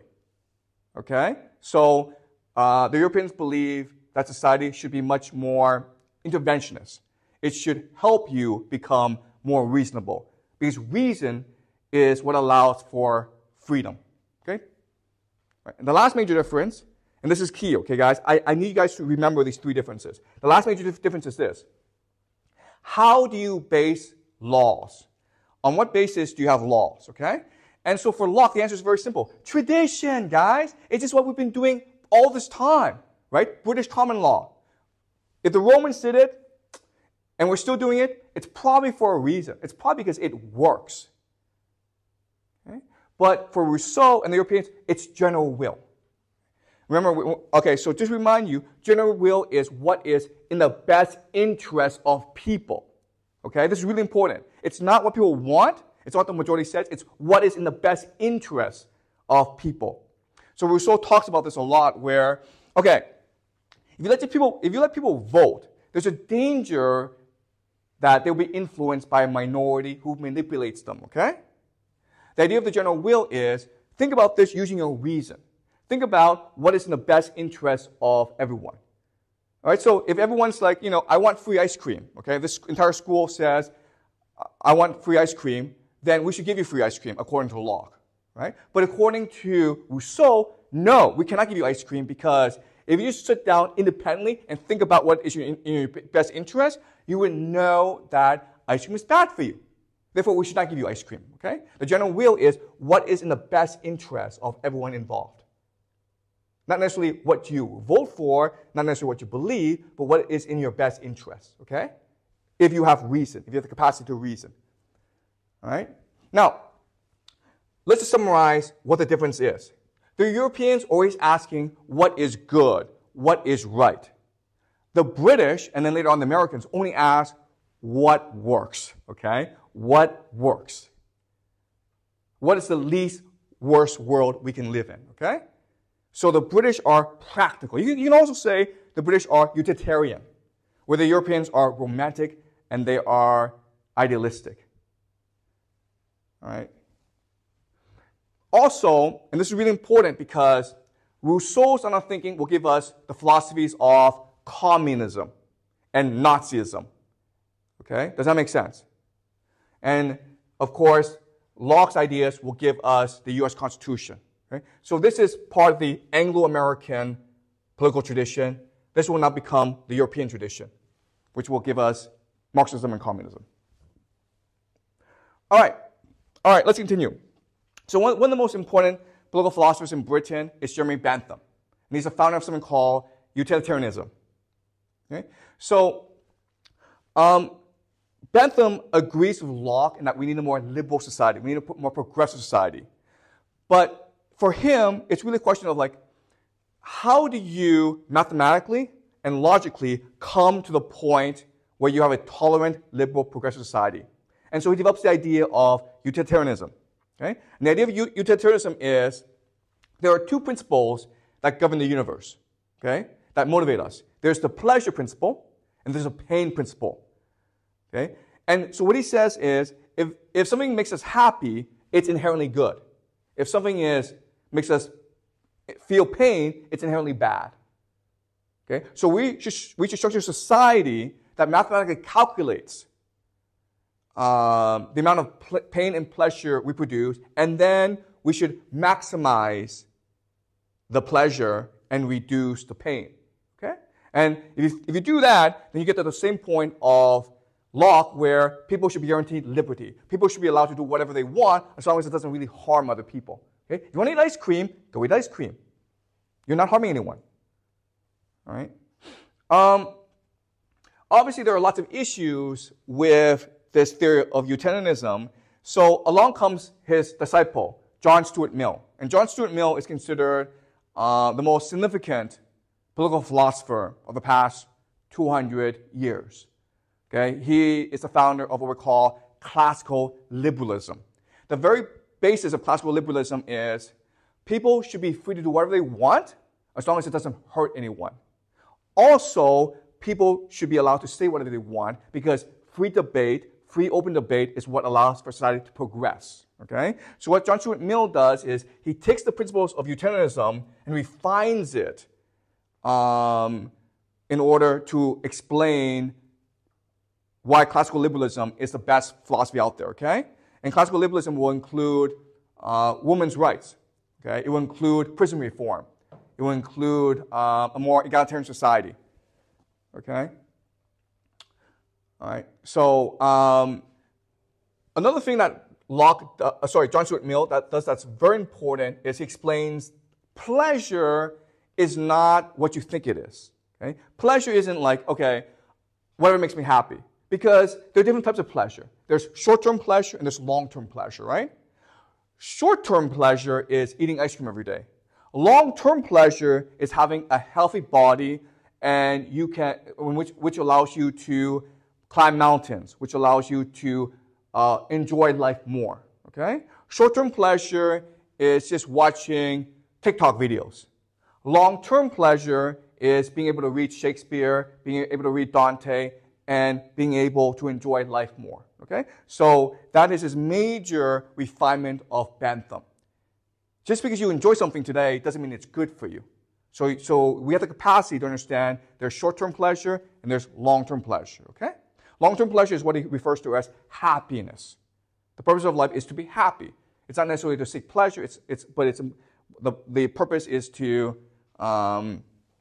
Okay? So uh, the Europeans believe that society should be much more interventionist. It should help you become more reasonable. Because reason is what allows for freedom. Okay? Right. And the last major difference, and this is key, okay, guys? I, I need you guys to remember these three differences. The last major difference is this. How do you base laws? On what basis do you have laws, okay? And so for Locke, the answer is very simple. Tradition, guys. It's just what we've been doing all this time, right? British common law. If the Romans did it, and we're still doing it, it's probably for a reason. It's probably because it works. Okay? But for Rousseau and the Europeans, it's general will. Remember, okay, so just remind you, general will is what is in the best interest of people. Okay, this is really important. It's not what people want. It's not what the majority says. It's what is in the best interest of people. So Rousseau talks about this a lot where, okay, if you let people, if you let people vote, there's a danger that they'll be influenced by a minority who manipulates them, okay? The idea of the general will is, think about this using your reason. Think about what is in the best interest of everyone. All right, so if everyone's like, you know, I want free ice cream, okay? This entire school says, I want free ice cream, then we should give you free ice cream according to Locke, right? But according to Rousseau, no, we cannot give you ice cream because if you just sit down independently and think about what is in your best interest, you would know that ice cream is bad for you. Therefore, we should not give you ice cream, okay? The general will is what is in the best interest of everyone involved. Not necessarily what you vote for, not necessarily what you believe, but what is in your best interest, okay? If you have reason, if you have the capacity to reason, all right? Now, let's just summarize what the difference is. The Europeans always asking what is good, what is right. The British, and then later on the Americans, only ask what works, okay? What works? What is the least worst world we can live in, okay? So the British are practical. You, you can also say the British are utilitarian, where the Europeans are romantic and they are idealistic. All right? Also, and this is really important because Rousseau's line of thinking will give us the philosophies of communism and Nazism. Okay? Does that make sense? And, of course, Locke's ideas will give us the U S Constitution. Okay? So this is part of the Anglo-American political tradition. This will now become the European tradition, which will give us Marxism and communism. All right. All right, let's continue. So one, one of the most important political philosophers in Britain is Jeremy Bentham. And he's the founder of something called utilitarianism. Okay? So um, Bentham agrees with Locke in that we need a more liberal society. We need a more progressive society. But for him, it's really a question of like, how do you mathematically and logically come to the point where you have a tolerant, liberal, progressive society? And so he develops the idea of utilitarianism. Okay? And the idea of utilitarianism is there are two principles that govern the universe, okay, that motivate us. There's the pleasure principle, and there's a pain principle. Okay? And so what he says is, if, if something makes us happy, it's inherently good. If something is makes us feel pain, it's inherently bad. Okay? So we should, we should structure a society that mathematically calculates um, the amount of pl- pain and pleasure we produce, and then we should maximize the pleasure and reduce the pain. Okay? And if you, if you do that, then you get to the same point of Locke, where people should be guaranteed liberty. People should be allowed to do whatever they want as long as it doesn't really harm other people. Okay? If you want to eat ice cream, go eat ice cream. You're not harming anyone. All right? Um, obviously, there are lots of issues with this theory of utilitarianism. So along comes his disciple, John Stuart Mill. And John Stuart Mill is considered uh, the most significant political philosopher of the past two hundred years. Okay? He is the founder of what we call classical liberalism. The very basis of classical liberalism is people should be free to do whatever they want as long as it doesn't hurt anyone. Also, people should be allowed to say whatever they want because free debate, free open debate is what allows for society to progress. Okay? So what John Stuart Mill does is he takes the principles of utilitarianism and refines it um, in order to explain why classical liberalism is the best philosophy out there, okay? And classical liberalism will include uh, women's rights, okay? It will include prison reform. It will include uh, a more egalitarian society, okay? All right, so um, another thing that Locke, uh, sorry, John Stuart Mill that does that's very important is he explains pleasure is not what you think it is, okay? Pleasure isn't like, okay, whatever makes me happy. Because there are different types of pleasure. There's short-term pleasure and there's long-term pleasure, right? Short-term pleasure is eating ice cream every day. Long-term pleasure is having a healthy body, and you can, which, which allows you to climb mountains, which allows you to uh, enjoy life more. Okay? Short-term pleasure is just watching TikTok videos. Long-term pleasure is being able to read Shakespeare, being able to read Dante, and being able to enjoy life more, okay? So that is his major refinement of Bentham. Just because you enjoy something today doesn't mean it's good for you. So, so we have the capacity to understand there's short-term pleasure and there's long-term pleasure, okay? Long-term pleasure is what he refers to as happiness. The purpose of life is to be happy. It's not necessarily to seek pleasure, it's, it's, but it's, the, the purpose is to, um,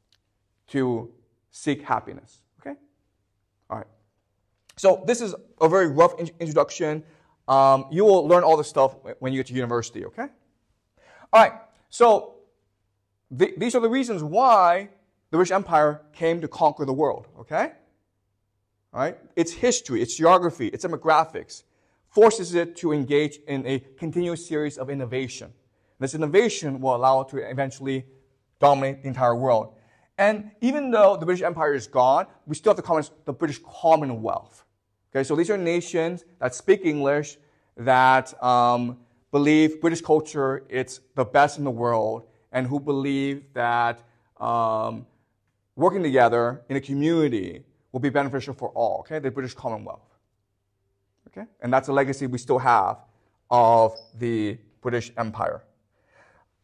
to seek happiness. All right. So this is a very rough in- introduction. Um, you will learn all this stuff when you get to university, okay? All right. So th- these are the reasons why the British Empire came to conquer the world, okay? All right. Its history, its geography, its demographics forces it to engage in a continuous series of innovation. This innovation will allow it to eventually dominate the entire world. And even though the British Empire is gone, we still have the, common, the British Commonwealth. Okay, so these are nations that speak English, that um, believe British culture it's the best in the world, and who believe that um, working together in a community will be beneficial for all. Okay, the British Commonwealth. Okay, and that's a legacy we still have of the British Empire.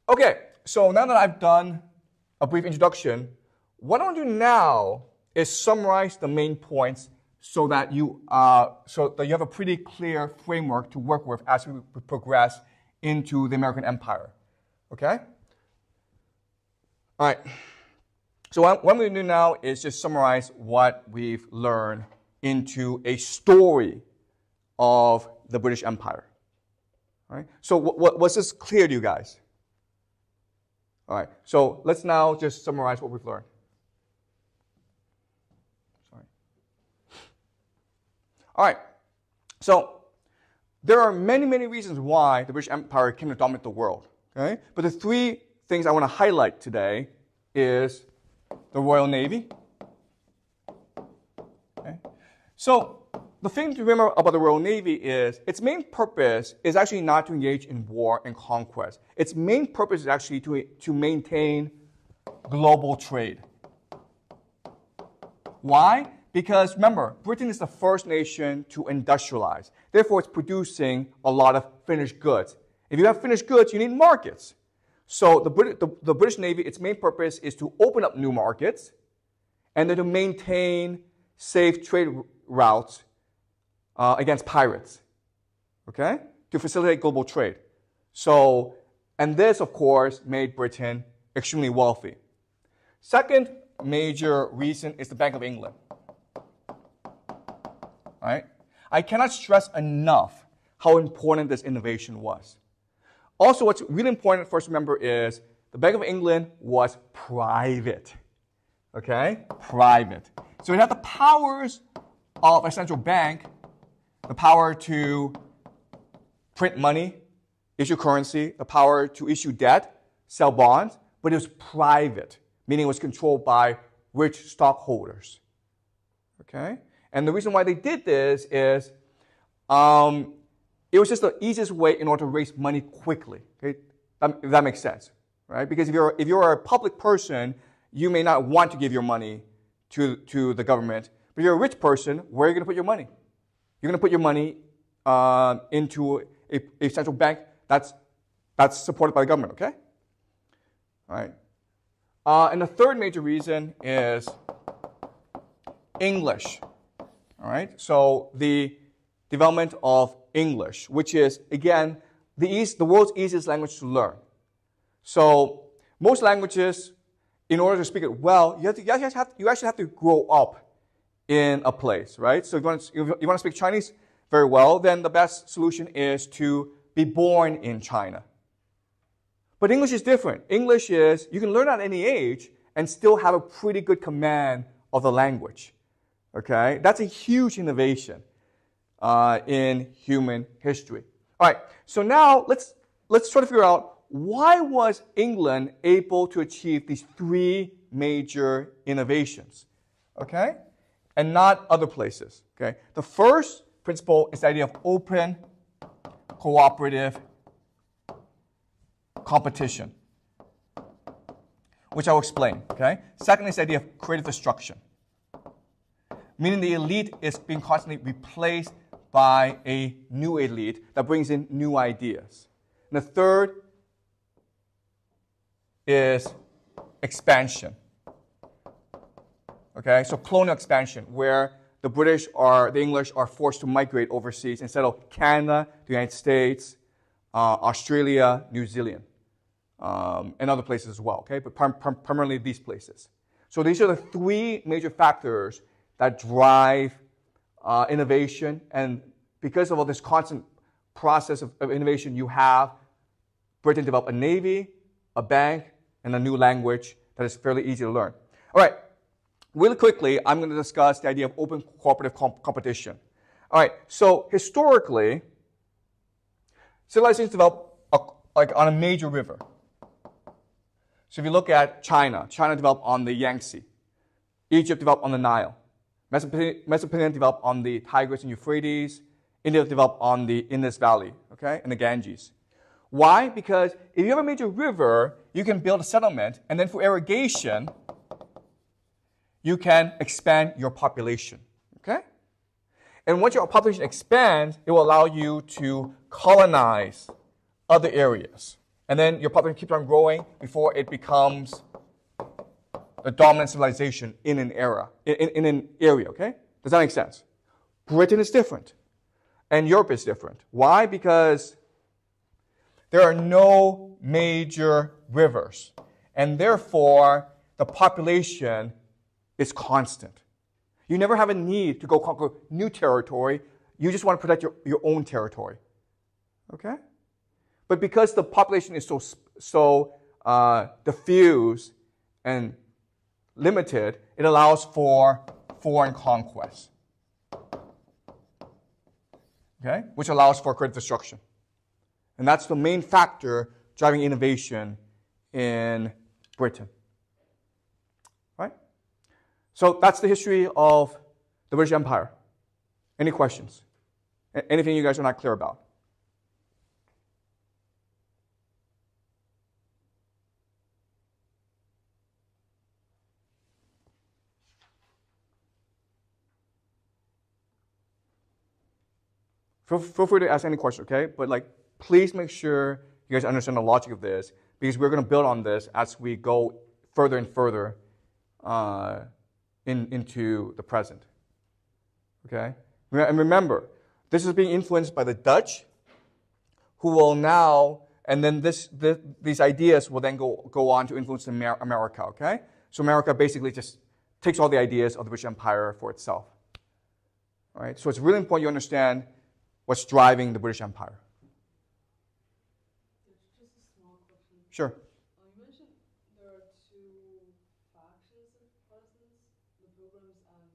Okay, so now that I've done a brief introduction, what I want to do now is summarize the main points so that you uh, so that you have a pretty clear framework to work with as we progress into the American Empire. Okay? All right. So what I'm going to do now is just summarize what we've learned into a story of the British Empire. All right? So what, what, was this clear to you guys? All right. So let's now just summarize what we've learned. Sorry. All right. So there are many, many reasons why the British Empire came to dominate the world. Okay? But the three things I want to highlight today is the Royal Navy. Okay? So the thing to remember about the Royal Navy is its main purpose is actually not to engage in war and conquest. Its main purpose is actually to, to maintain global trade. Why? Because remember, Britain is the first nation to industrialize. Therefore, it's producing a lot of finished goods. If you have finished goods, you need markets. So the, Brit the, the British Navy, its main purpose is to open up new markets and then to maintain safe trade routes uh, against pirates, okay, to facilitate global trade. So, and this, of course, made Britain extremely wealthy. Second major reason is the Bank of England. All right? I cannot stress enough how important this innovation was. Also, what's really important for us to remember is the Bank of England was private. Okay? Private. So it had the powers of a central bank, the power to print money, issue currency, the power to issue debt, sell bonds, but it was private, meaning it was controlled by rich stockholders. Okay? And the reason why they did this is um, it was just the easiest way in order to raise money quickly. Okay? That, if that makes sense, right? Because if you're, if you're a public person, you may not want to give your money to, to the government. But if you're a rich person, where are you going to put your money? You're going to put your money uh, into a, a central bank that's, that's supported by the government, okay? All right. Uh, and the third major reason is English. All right. So the development of English, which is, again, the, east, the world's easiest language to learn. So most languages, in order to speak it well, you, have to, you, actually, have, you actually have to grow up in a place, right? So if you, want to, if you want to speak Chinese very well, then the best solution is to be born in China. But English is different. English is, you can learn at any age and still have a pretty good command of the language. Okay? That's a huge innovation uh, in human history. All right, so now let's, let's try to figure out why was England able to achieve these three major innovations, okay? And not other places, okay? The first principle is the idea of open, cooperative competition, which I'll explain, okay? Second is the idea of creative destruction, meaning the elite is being constantly replaced by a new elite that brings in new ideas. And the third is expansion. Okay, so colonial expansion, where the British or the English are forced to migrate overseas instead of Canada, the United States, uh, Australia, New Zealand, um, and other places as well. Okay, but prim prim primarily these places. So these are the three major factors that drive uh, innovation, and because of all this constant process of, of innovation, you have Britain develop a navy, a bank, and a new language that is fairly easy to learn. All right, really quickly, I'm going to discuss the idea of open cooperative comp competition. All right, so historically, civilizations developed a, like on a major river. So if you look at China, China developed on the Yangtze. Egypt developed on the Nile. Mesopotamia developed on the Tigris and Euphrates. India developed on the Indus Valley, okay, and the Ganges. Why? Because if you have a major river, you can build a settlement, and then for irrigation, you can expand your population, okay? And once your population expands, it will allow you to colonize other areas, and then your population keeps on growing before it becomes the dominant civilization in an era, in, in an area, okay? Does that make sense? Britain is different, and Europe is different. Why? Because there are no major rivers, and therefore the population is constant. You never have a need to go conquer new territory. You just want to protect your, your own territory, okay? But because the population is so, so uh, diffuse and limited, it allows for foreign conquest, okay? Which allows for great destruction. And that's the main factor driving innovation in Britain, right? So that's the history of the British Empire. Any questions? Anything you guys are not clear about? Feel, feel free to ask any question, okay? But like, please make sure you guys understand the logic of this, because we're going to build on this as we go further and further uh, in, into the present, okay? And remember, this is being influenced by the Dutch, who will now, and then this, this these ideas will then go, go on to influence America, okay? So America basically just takes all the ideas of the British Empire for itself, all right? So it's really important you understand what's driving the British Empire. Just a small question. Sure. Uh, you mentioned there are two factions of Protestants, the Pilgrims and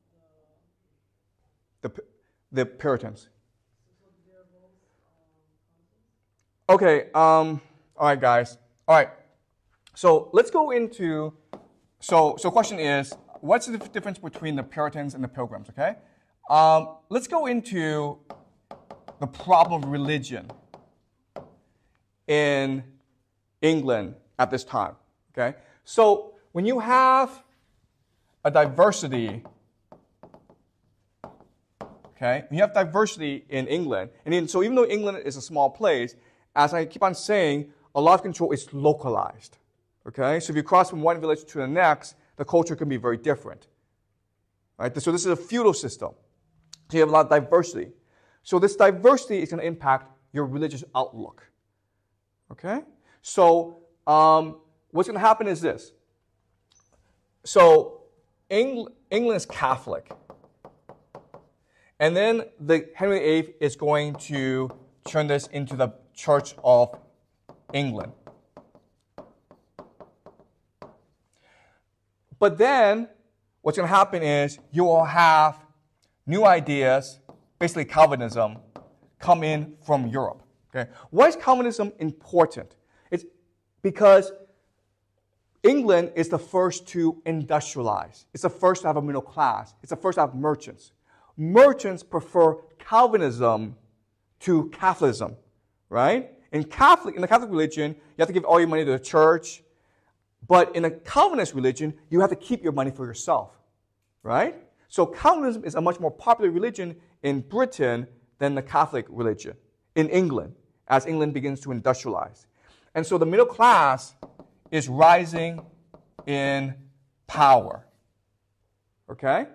the... The, the Puritans. So they're both um, Protestants? Okay, um, all right, guys. All right, so let's go into, so, so question is, what's the difference between the Puritans and the Pilgrims, okay? Um, let's go into the problem of religion in England at this time, okay? So when you have a diversity, okay, when you have diversity in England, and in, so even though England is a small place, as I keep on saying, a lot of control is localized, okay? So if you cross from one village to the next, the culture can be very different, right? So this is a feudal system. So you have a lot of diversity. So this diversity is going to impact your religious outlook, okay? So um, what's going to happen is this. So Engl- England is Catholic. And then the Henry the eighth is going to turn this into the Church of England. But then what's going to happen is you will have new ideas, basically Calvinism, come in from Europe. Okay? Why is Calvinism important? It's because England is the first to industrialize. It's the first to have a middle class. It's the first to have merchants. Merchants prefer Calvinism to Catholicism, right? In Catholic, in the Catholic religion, you have to give all your money to the church. But in a Calvinist religion, you have to keep your money for yourself, right? So Calvinism is a much more popular religion in Britain than the Catholic religion in England, as England begins to industrialize. And so the middle class is rising in power, okay?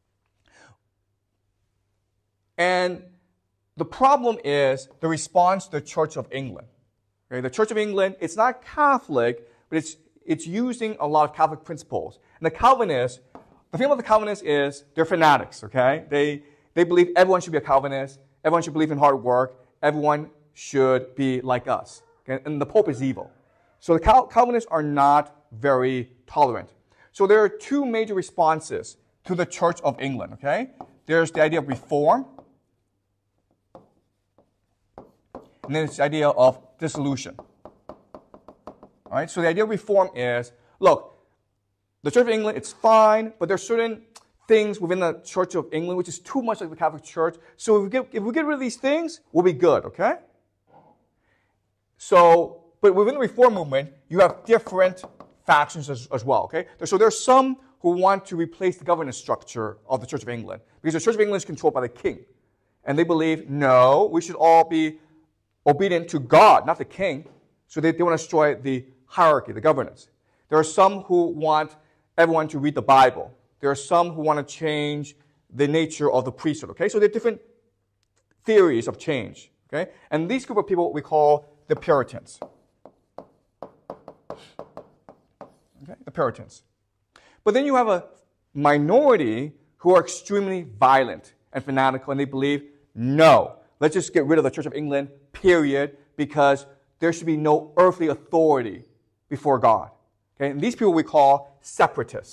And the problem is the response to the Church of England. Okay? The Church of England, it's not Catholic, but it's, it's using a lot of Catholic principles. And the Calvinists, the thing about the Calvinists is they're fanatics, okay? They, they believe everyone should be a Calvinist, everyone should believe in hard work, everyone should be like us. Okay? And the Pope is evil. So the Cal- Calvinists are not very tolerant. So there are two major responses to the Church of England, okay? There's the idea of reform, and then it's the idea of dissolution. All right, so the idea of reform is, look, the Church of England, it's fine, but there's certain things within the Church of England which is too much like the Catholic Church. So if we get, if we get rid of these things, we'll be good, okay? So, but within the Reform movement, you have different factions as, as well, okay? So there's some who want to replace the governance structure of the Church of England, because the Church of England is controlled by the king. And they believe, no, we should all be obedient to God, not the king. So they, they want to destroy the hierarchy, the governance. There are some who want everyone to read the Bible. There are some who want to change the nature of the priesthood, okay? So there are different theories of change, okay? And these group of people we call the Puritans. Okay, the Puritans. But then you have a minority who are extremely violent and fanatical, and they believe, no, let's just get rid of the Church of England, period, because there should be no earthly authority before God. Okay? And these people we call separatists.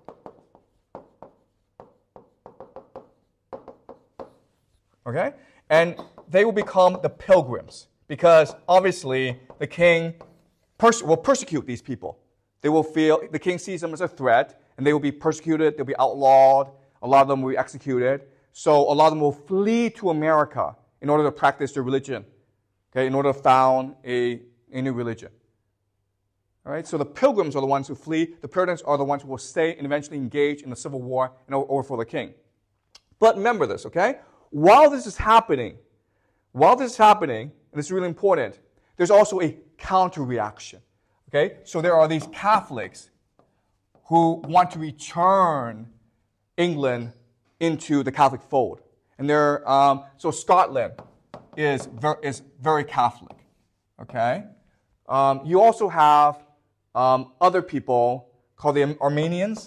Okay? And they will become the pilgrims, because obviously the king pers- will persecute these people. They will feel, the king sees them as a threat, and they will be persecuted, they'll be outlawed, a lot of them will be executed. So a lot of them will flee to America in order to practice their religion, okay, in order to found a, a new religion. All right, so the pilgrims are the ones who flee. The Puritans are the ones who will stay and eventually engage in the civil war and overthrow the king. But remember this, okay? While this is happening, while this is happening, and this is really important, there's also a counter-reaction, okay? So there are these Catholics who want to return England into the Catholic fold. And they're, um, so Scotland is, ver- is very Catholic, okay? Um, you also have um, other people called the Armenians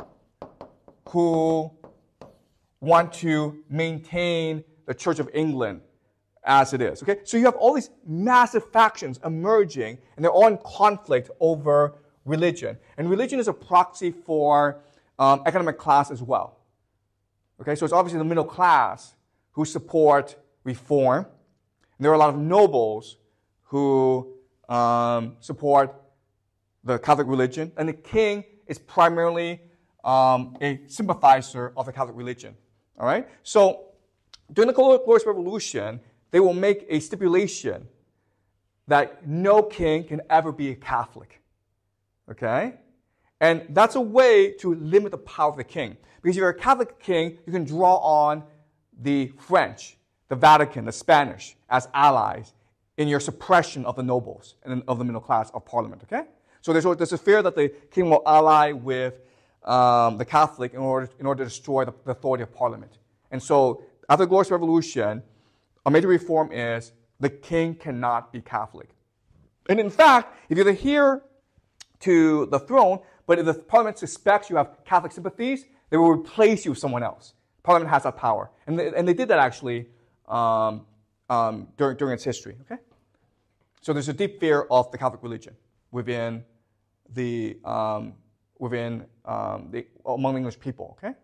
who want to maintain the Church of England as it is, okay? So you have all these massive factions emerging, and they're all in conflict over religion. And religion is a proxy for um, economic class as well. Okay, so it's obviously the middle class who support reform. And there are a lot of nobles who um, support the Catholic religion. And the king is primarily um, a sympathizer of the Catholic religion. All right? So during the Glorious Revolution, they will make a stipulation that no king can ever be a Catholic. Okay? And that's a way to limit the power of the king. Because if you're a Catholic king, you can draw on the French, the Vatican, the Spanish as allies in your suppression of the nobles and of the middle class of parliament, okay? So there's, there's a fear that the king will ally with um, the Catholic in order, in order to destroy the, the authority of parliament. And so after the Glorious Revolution, a major reform is the king cannot be Catholic. And in fact, if you're the heir to the throne, but if the parliament suspects you have Catholic sympathies, they will replace you with someone else. Parliament has that power. And they, and they did that actually um, um, during, during its history. Okay? So there's a deep fear of the Catholic religion within the, um, within, um, the, among the English people. Okay?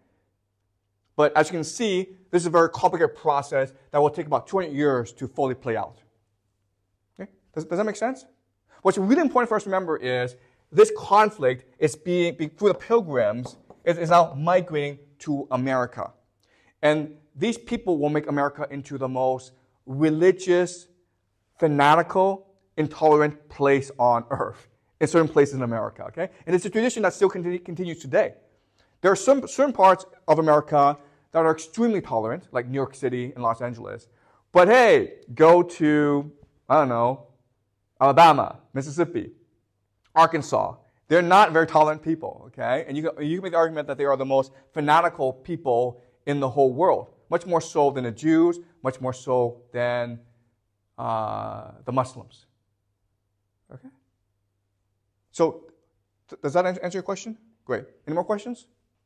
But as you can see, this is a very complicated process that will take about two hundred years to fully play out. Okay? Does, does that make sense? What's really important for us to remember is this conflict is being, through the pilgrims, is now migrating to America. And these people will make America into the most religious, fanatical, intolerant place on earth in certain places in America, okay? And it's a tradition that still continue, continues today. There are some certain parts of America that are extremely tolerant, like New York City and Los Angeles. But hey, go to, I don't know, Alabama, Mississippi, Arkansas. They're not very tolerant people, okay? And you can, you can make the argument that they are the most fanatical people in the whole world, much more so than the Jews, much more so than uh, the Muslims. Okay? So, th- does that answer your question? Great. Any more questions?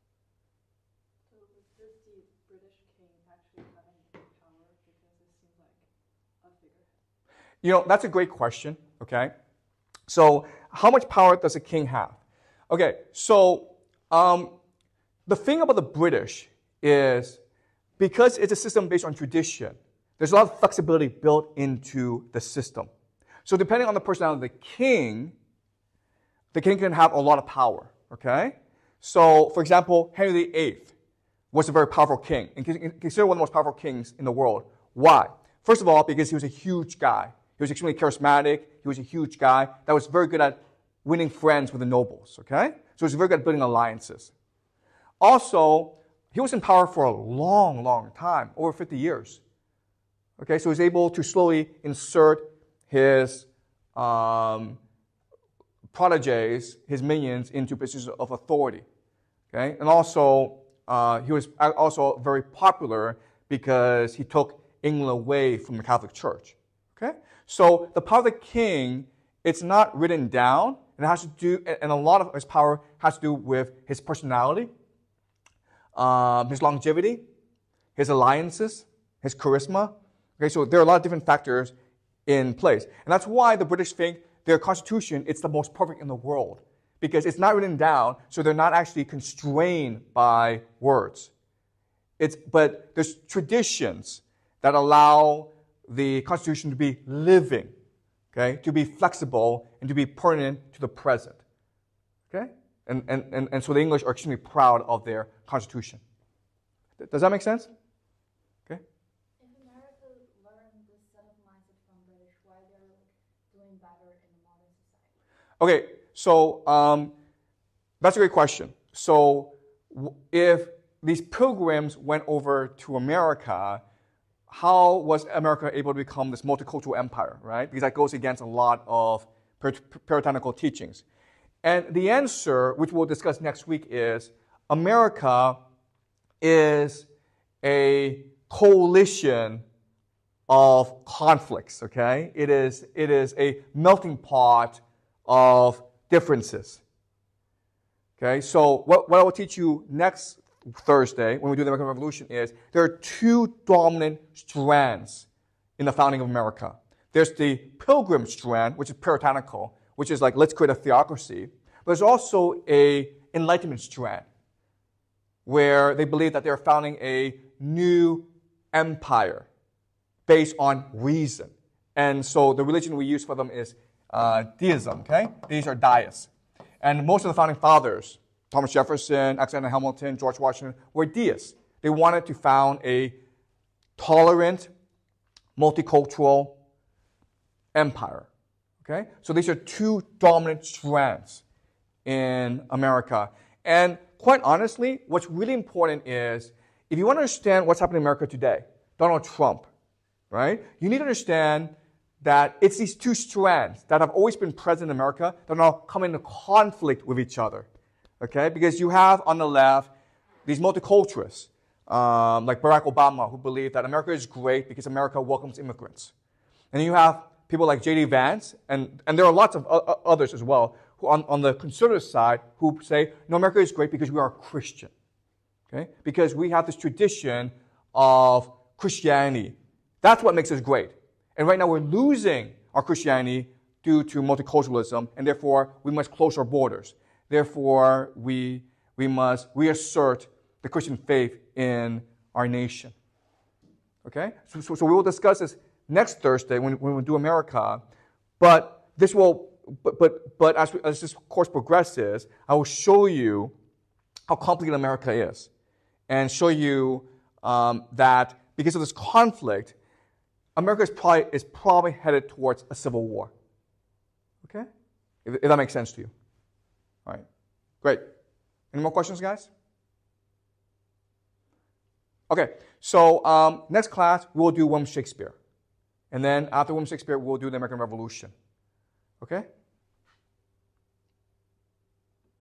So was this the British king actually having power, because it seems like a figurehead? You know, that's a great question, okay? So, how much power does a king have? Okay, so um, the thing about the British is because it's a system based on tradition, there's a lot of flexibility built into the system. So depending on the personality of the king, the king can have a lot of power, okay? So, for example, Henry the Eighth was a very powerful king, and considered one of the most powerful kings in the world. Why? First of all, because he was a huge guy. He was extremely charismatic. He was a huge guy that was very good at winning friends with the nobles, okay? So he was very good at building alliances. Also, he was in power for a long, long time, over fifty years. Okay, so he was able to slowly insert his um, proteges, his minions, into positions of authority. Okay, and also uh, he was also very popular because he took England away from the Catholic Church. Okay, so the power of the king, it's not written down. It has to do, and a lot of his power has to do with his personality, um, his longevity, his alliances, his charisma. Okay, so there are a lot of different factors in place, and that's why the British think their constitution it's the most perfect in the world, because it's not written down, so they're not actually constrained by words. It's but there's traditions that allow the constitution to be living, okay, to be flexible and to be pertinent to the present, okay, and and and, and so the English are extremely proud of their constitution. Does that make sense? Okay. If America learned this set of mindset from British, why they're like doing better in the modern society? Okay, so um, that's a great question. So w- if these pilgrims went over to America, how was America able to become this multicultural empire, right? Because that goes against a lot of puritanical teachings. And the answer, which we'll discuss next week, is America is a coalition of conflicts, okay? It is, it is a melting pot of differences. Okay, so what, what I will teach you next Thursday when we do the American Revolution is there are two dominant strands in the founding of America. There's the Pilgrim strand, which is puritanical, which is like, let's create a theocracy. But there's also a Enlightenment strand, where they believe that they're founding a new empire based on reason. And so the religion we use for them is uh, deism, okay? These are deists. And most of the founding fathers, Thomas Jefferson, Alexander Hamilton, George Washington, were deists. They wanted to found a tolerant, multicultural empire. Okay? So these are two dominant strands in America. And quite honestly, what's really important is, if you want to understand what's happening in America today, Donald Trump, right? You need to understand that it's these two strands that have always been present in America that are now coming into conflict with each other. Okay? Because you have on the left these multiculturalists, um, like Barack Obama, who believe that America is great because America welcomes immigrants. And then you have people like J D Vance, and, and there are lots of uh, others as well, who on, on the conservative side, who say, no, America is great because we are Christian. Okay? Because we have this tradition of Christianity. That's what makes us great. And right now we're losing our Christianity due to multiculturalism, and therefore we must close our borders. Therefore, we, we must reassert the Christian faith in our nation. Okay? So, so, so we will discuss this next Thursday when, when we do America. But this will, but, but, but as, we, as this course progresses, I will show you how complicated America is, and show you um, that because of this conflict, America is probably, is probably headed towards a civil war. Okay? If, if that makes sense to you. All right. Great. Any more questions, guys? Okay. So um, next class, we will do William Shakespeare. And then after William Shakespeare, we'll do the American Revolution. Okay?